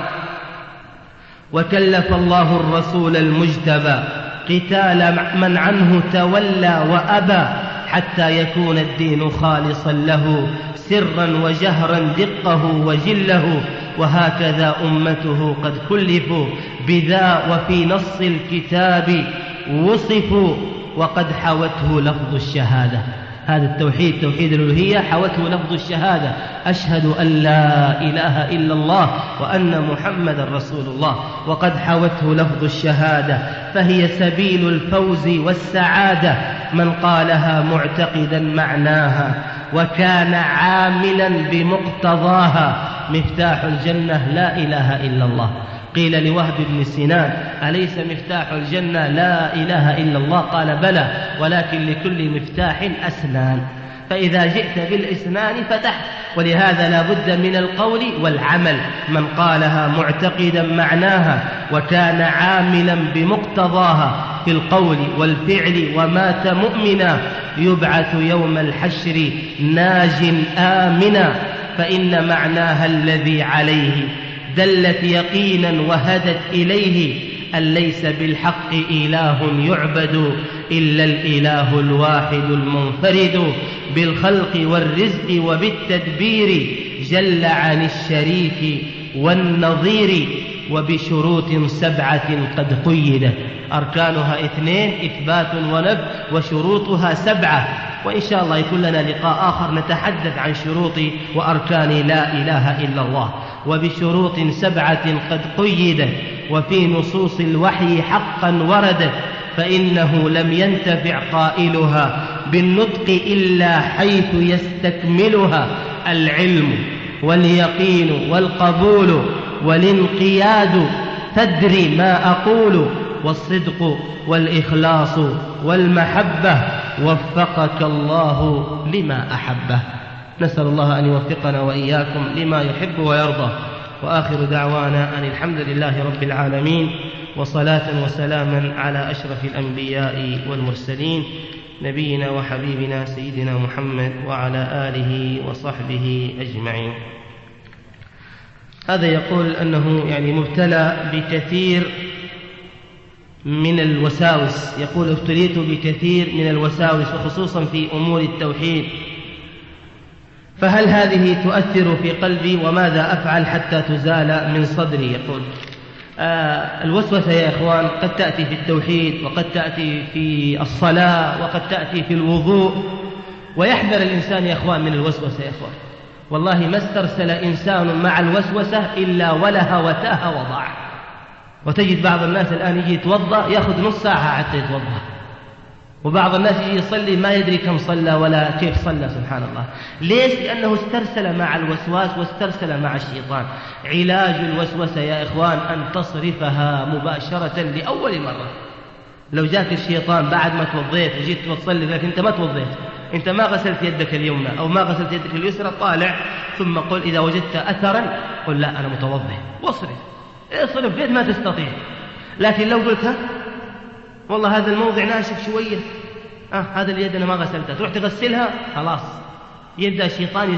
S2: وكلف الله الرسول المجتبى قتال من عنه تولى وأبى، حتى يكون الدين خالصا له سرا وجهرا دقه وجله. وهكذا أمته قد كلفوا بذا وفي نص الكتاب وصفوا، وقد حوته لفظ الشهادة. هذا التوحيد توحيد الألوهية حوته لفظ الشهادة: أشهد أن لا إله إلا الله وأن محمدا رسول الله. وقد حوته لفظ الشهادة، فهي سبيل الفوز والسعادة من قالها معتقدا معناها وكان عاملا بمقتضاها. مفتاح الجنة لا إله إلا الله. قيل لوهب بن سنان: أليس مفتاح الجنة لا إله إلا الله؟ قال: بلى، ولكن لكل مفتاح أسنان، فإذا جئت بالإسنان فتحت. ولهذا لا بد من القول والعمل. من قالها معتقدا معناها وكان عاملا بمقتضاها في القول والفعل ومات مؤمنا يبعث يوم الحشر ناج آمنا، فإن معناها الذي عليه دلت يقينا وهدت إليه أن ليس بالحق إله يعبد إلا الإله الواحد المنفرد بالخلق والرزق وبالتدبير، جل عن الشريك والنظير، وبشروط 7 قد قيدت. أركانها 2: إثبات ونفي، وشروطها 7. وإن شاء الله يكون لنا لقاء آخر نتحدث عن شروط وأركان لا إله إلا الله. وبشروط 7 قد قيدت، وفي نصوص الوحي حقا وردت، فإنه لم ينتفع قائلها بالنطق إلا حيث يستكملها العلم واليقين والقبول والانقياد. تدري ما أقول، والصدق والإخلاص والمحبة، وفقك الله لما أحبه. نسأل الله أن يوفقنا وإياكم لما يحب ويرضى. وآخر دعوانا أن الحمد لله رب العالمين، وصلاة وسلاما على أشرف الأنبياء والمرسلين، نبينا وحبيبنا سيدنا محمد وعلى آله وصحبه أجمعين. هذا يقول أنه مبتلى بكثير من الوساوس، يقول ابتليت بكثير من الوساوس وخصوصا في أمور التوحيد، فهل هذه تؤثر في قلبي وماذا أفعل حتى تزال من صدري؟ يقول الوسوسة يا إخوان قد تأتي في التوحيد، وقد تأتي في الصلاة، وقد تأتي في الوضوء، ويحذر الإنسان يا إخوان من الوسوسة. يا إخوان والله ما استرسل إنسان مع الوسوسة إلا ولها وتاها وضاع. وتجد بعض الناس الآن يجي يتوضأ يأخذ نص ساعة حتى يتوضأ، وبعض الناس يجي يصلي ما يدري كم صلى ولا كيف صلى. سبحان الله. ليش؟ لأنه استرسل مع الوسواس واسترسل مع الشيطان. علاج الوسوسة يا إخوان أن تصرفها مباشرة لأول مرة. لو جاك الشيطان بعد ما توضيت وجيت تصلي لك أنت ما توضيت، أنت ما غسلت يدك اليمنى أو ما غسلت يدك اليسرى، طالع ثم قل إذا وجدت أثرا قل لا أنا متوضئ، واصرف اصرف بيت ما تستطيع. لكن لو قلت والله هذا الموضع ناشف شوية، هذا اليد أنا ما غسلتها، تروح تغسلها، خلاص يبدأ الشيطان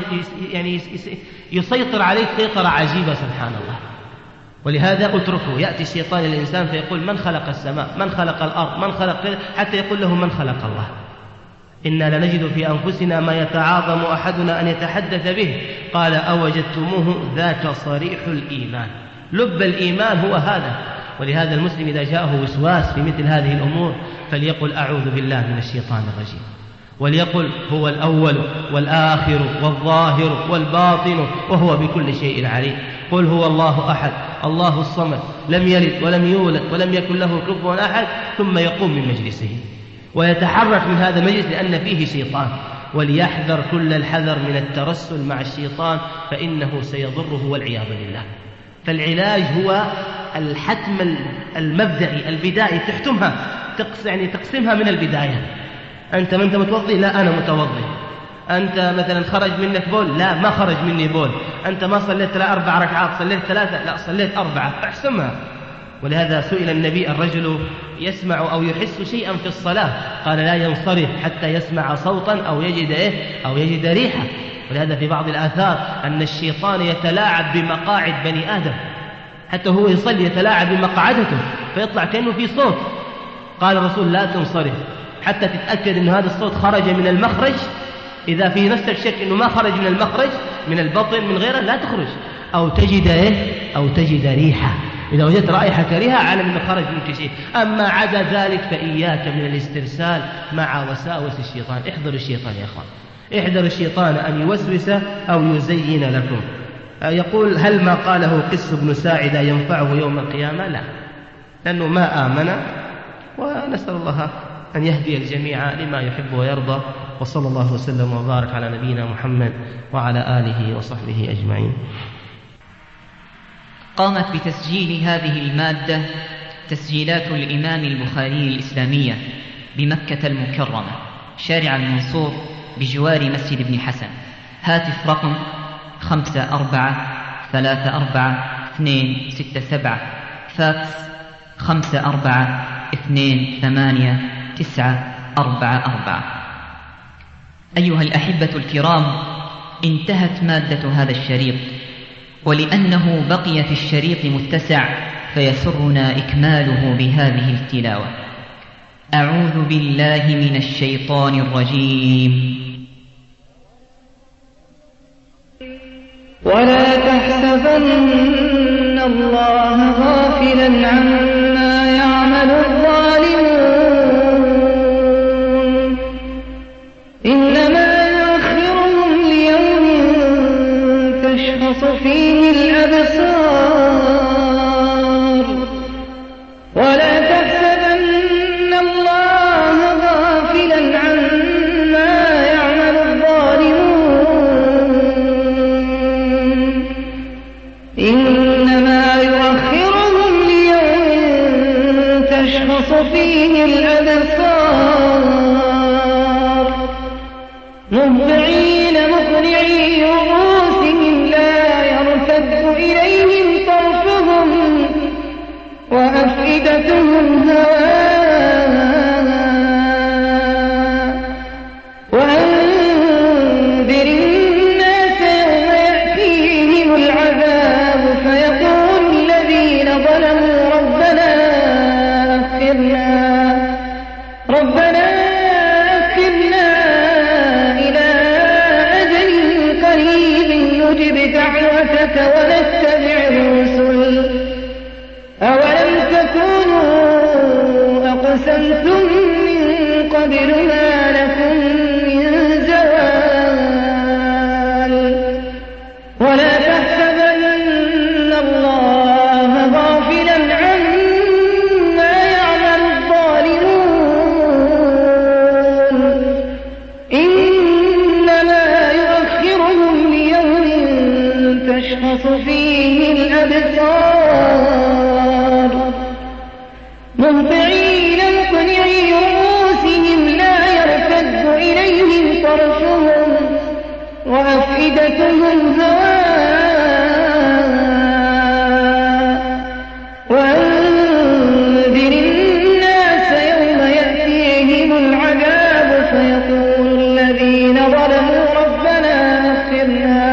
S2: يسيطر عليك سيطرة عجيبة. سبحان الله. ولهذا اتركه. يأتي الشيطان الإنسان فيقول من خلق السماء، من خلق الأرض، من خلق، حتى يقول له من خلق الله. إنا لنجد في أنفسنا ما يتعاظم أحدنا أن يتحدث به. قال أوجدتموه ذاك صريح الإيمان. لب الإيمان هو هذا. ولهذا المسلم إذا جاءه وسواس في مثل هذه الأمور فليقل أعوذ بالله من الشيطان الرجيم، وليقل هو الأول والآخر والظاهر والباطن وهو بكل شيء عليم. قل هو الله أحد الله الصمد لم يلد ولم يولد ولم يكن له كفوا أحد، ثم يقوم من مجلسه ويتحرك من هذا المجلس لأن فيه شيطان. وليحذر كل الحذر من الترسل مع الشيطان فإنه سيضره والعياذ بالله. فالعلاج هو الحتم المبدئي البدائي، تحتمها تقسمها من البداية. أنت ما أنت متوضي؟ لا أنا متوضي. أنت مثلا خرج منك بول؟ لا ما خرج مني بول. أنت ما صليت 4 ركعات، صليت 3؟ لا صليت 4. احسمها. ولهذا سئل النبي الرجل يسمع أو يحس شيئا في الصلاة قال لا ينصرف حتى يسمع صوتا أو يجد أو يجد ريحة. ولهذا في بعض الآثار أن الشيطان يتلاعب بمقاعد بني آدم، حتى هو يصلي يتلاعب بمقعدته فيطلع كأنه في صوت. قال الرسول لا تنصرف حتى تتأكد أن هذا الصوت خرج من المخرج. إذا في نفسك شك أنه ما خرج من المخرج من البطن من غيره لا تخرج، أو تجد ريحة. إذا وجدت رائحة كريهة علم أنه خرج منك شيء. أما عدا ذلك فإياك من الاسترسال مع وساوس الشيطان. احذروا الشيطان يا أخوان، احذروا الشيطان أن يوسوس أو يزين لكم. يقول هل ما قاله قس بن ساعدة ينفعه يوم القيامة؟ لا، لأنه ما آمن. ونسأل الله أن يهدي الجميع لما يحب ويرضى. وصلى الله وسلم وبارك على نبينا محمد وعلى آله وصحبه أجمعين.
S3: قامت بتسجيل هذه المادة تسجيلات الإمام البخاري الإسلامية بمكة المكرمة شارع المنصور بجوار مسجد ابن حسن. هاتف رقم 54344267. فاكس 54284944. أيها الأحبة الكرام، انتهت مادة هذا الشريط، ولأنه بقي في الشريط متسع فيسرنا إكماله بهذه التلاوة. أعوذ بالله من الشيطان الرجيم.
S4: ولا تحسبن الله غافلا عما يعمل الظالمون، إنما يؤخرهم ليوم تشخص فيه الأبصار. ولا تحسبن مهطعين مقنعي رؤوسهم لا يرتد إليهم طرفهم وأفئدتهم هواء وأنذر الناس يوم يأتيهم العذاب فيقول الذين ظلموا ربنا أخرنا إلى أجل قريب نجب دعوتك ونتبع الرسل أولم تكونوا أقسمتم من قبل ما لكم من زوال ولا تحسبن الله غافلا عما يعمل الظالمون إنما يؤخرهم ليوم تشخص فيه الأبصار مهطعين مقنعي رؤوسهم لا يرتد إليهم طرفهم وأفئدتهم هواء وأنذر الناس يوم يأتيهم العذاب فيقول الذين ظلموا ربنا أخرنا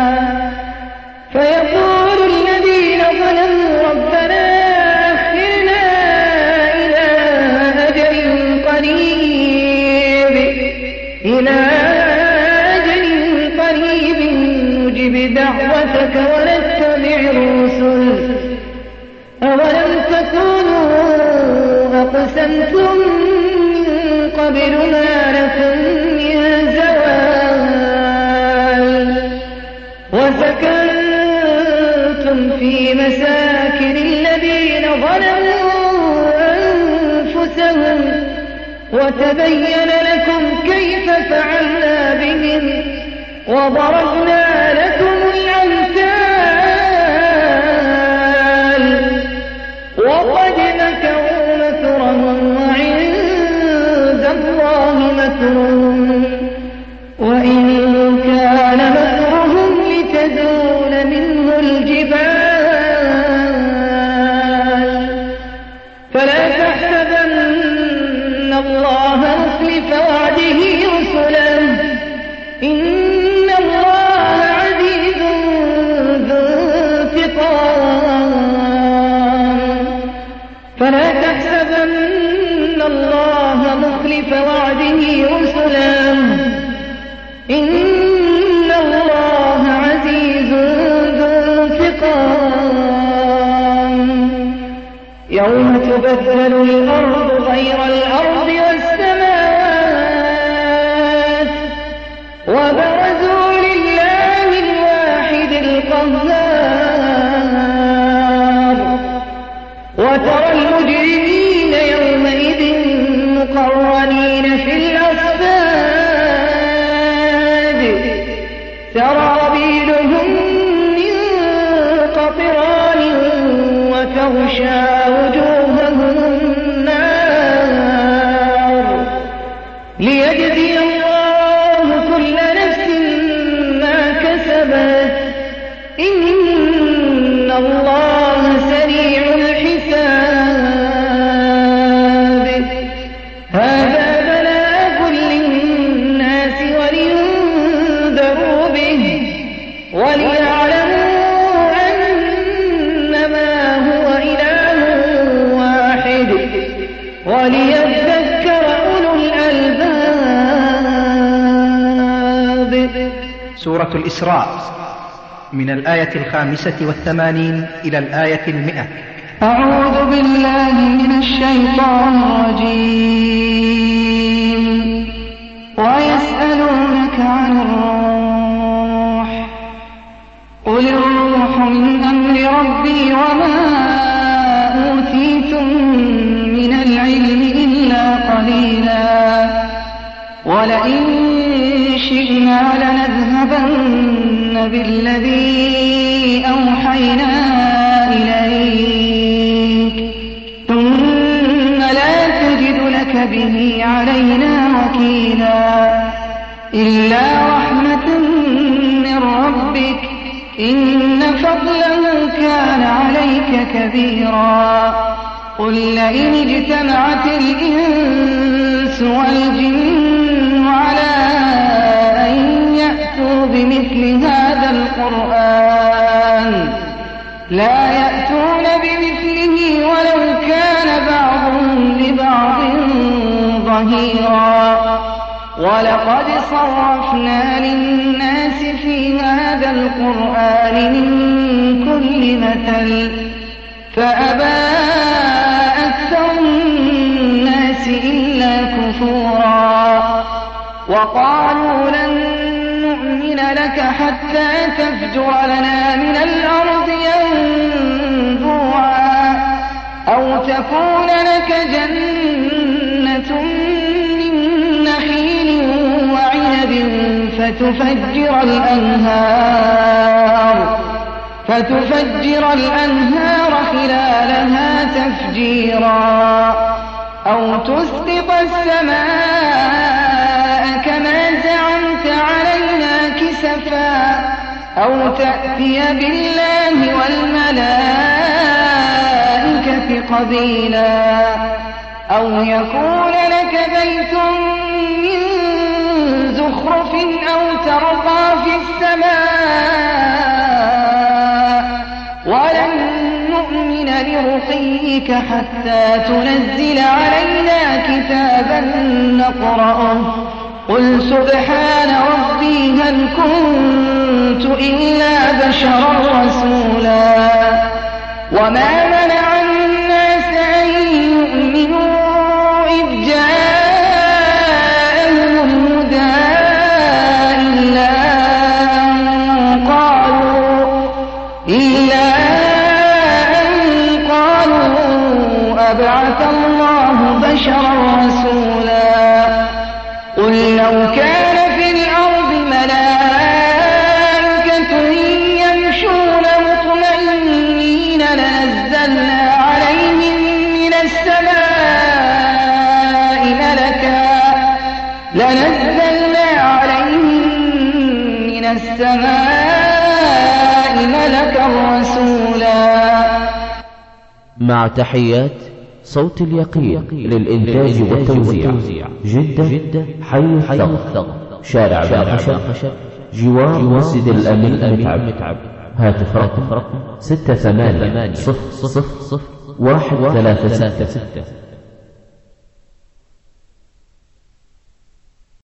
S4: إلى أجل قريب نجب دعوتك ونتبع الرسل أولم تكونوا أقسمتم من قبل ما لكم من زوال وسكنتم في مساكن الذين ظلموا أنفسهم وتبين لكم كيف فعلنا بهم وضربنا لكم الأمثال وقد مكروا مكرهم وعند الله مكرهم وإن كان مكرهم لتزول منه الجبال فلا تحسبن الله مخلف وعده رسله إن الله عزيز ذو انتقام فلا تحسبن الله مخلف وعده رسله إن الله عزيز ذو انتقام يوم تبدل الأرض غير الأرض والسماوات وبرزوا لله الواحد القهار وترى المجرمين يومئذ مقرنين في الأصفاد سرابيلهم من قطران وتغشى وجوههم النار ليجزي الله كل نفس ما كسبت إن الله سريع الحساب هذا بلاغ للناس ولينذروا به وليعلموا أنما هو إله واحد وليذكر أولو الألباب.
S5: سورة الإسراء من الآية 85 إلى الآية 100.
S4: أعوذ بالله من الشيطان الرجيم. ويسألونك عن الروح قل الروح من أمر ربي وما أوتيتم من العلم إلا قليلا ولئن شئنا لنذهبن بالذي أوحينا إليك ثم لا تجد لك به علينا وكيلا إلا رحمة من ربك إن فضله كان عليك كبيرا قل لئن اجتمعت الإنس والجن على أن يأتوا بمثل هذا القرآن لا يأتون بمثله ولو كان بعضهم لبعض ظهيرا ولقد صرفنا للناس في هذا القرآن من كل مثل فأبى أكثر الناس إلا كفورا وقالوا لن نؤمن لك حتى تفجر لنا من الأرض ينبوعا أو تكون لك جنة من نخيل وعنب فتفجر الأنهار خلالها تفجيرا أو تسقط السماء كما زعمت علينا كسفا أو تأتي بالله والملائكة قبيلا أو يكون لك بيت من زخرف أو ترقى في السماء ولن نؤمن لرقيك حتى تنزل علينا كتابا نقرأه قل سبحان ربي هل كنت إلا بشرا رسولا وما منع الناس أن يؤمنوا إذ جاءهم الهدى إلا أن قالوا أبعث الله بشرا رسولا قل لو كان في الأرض ملائكة يمشون مطمئنين لنزلنا عليهم من السماء ملكا رسولا.
S1: مع تحيات صوت اليقين للإنتاج والتوزيع، جدة حي الثغر، شارع بن خشب، جوار مسجد الأمين متعب. هاتف رقم 68000136.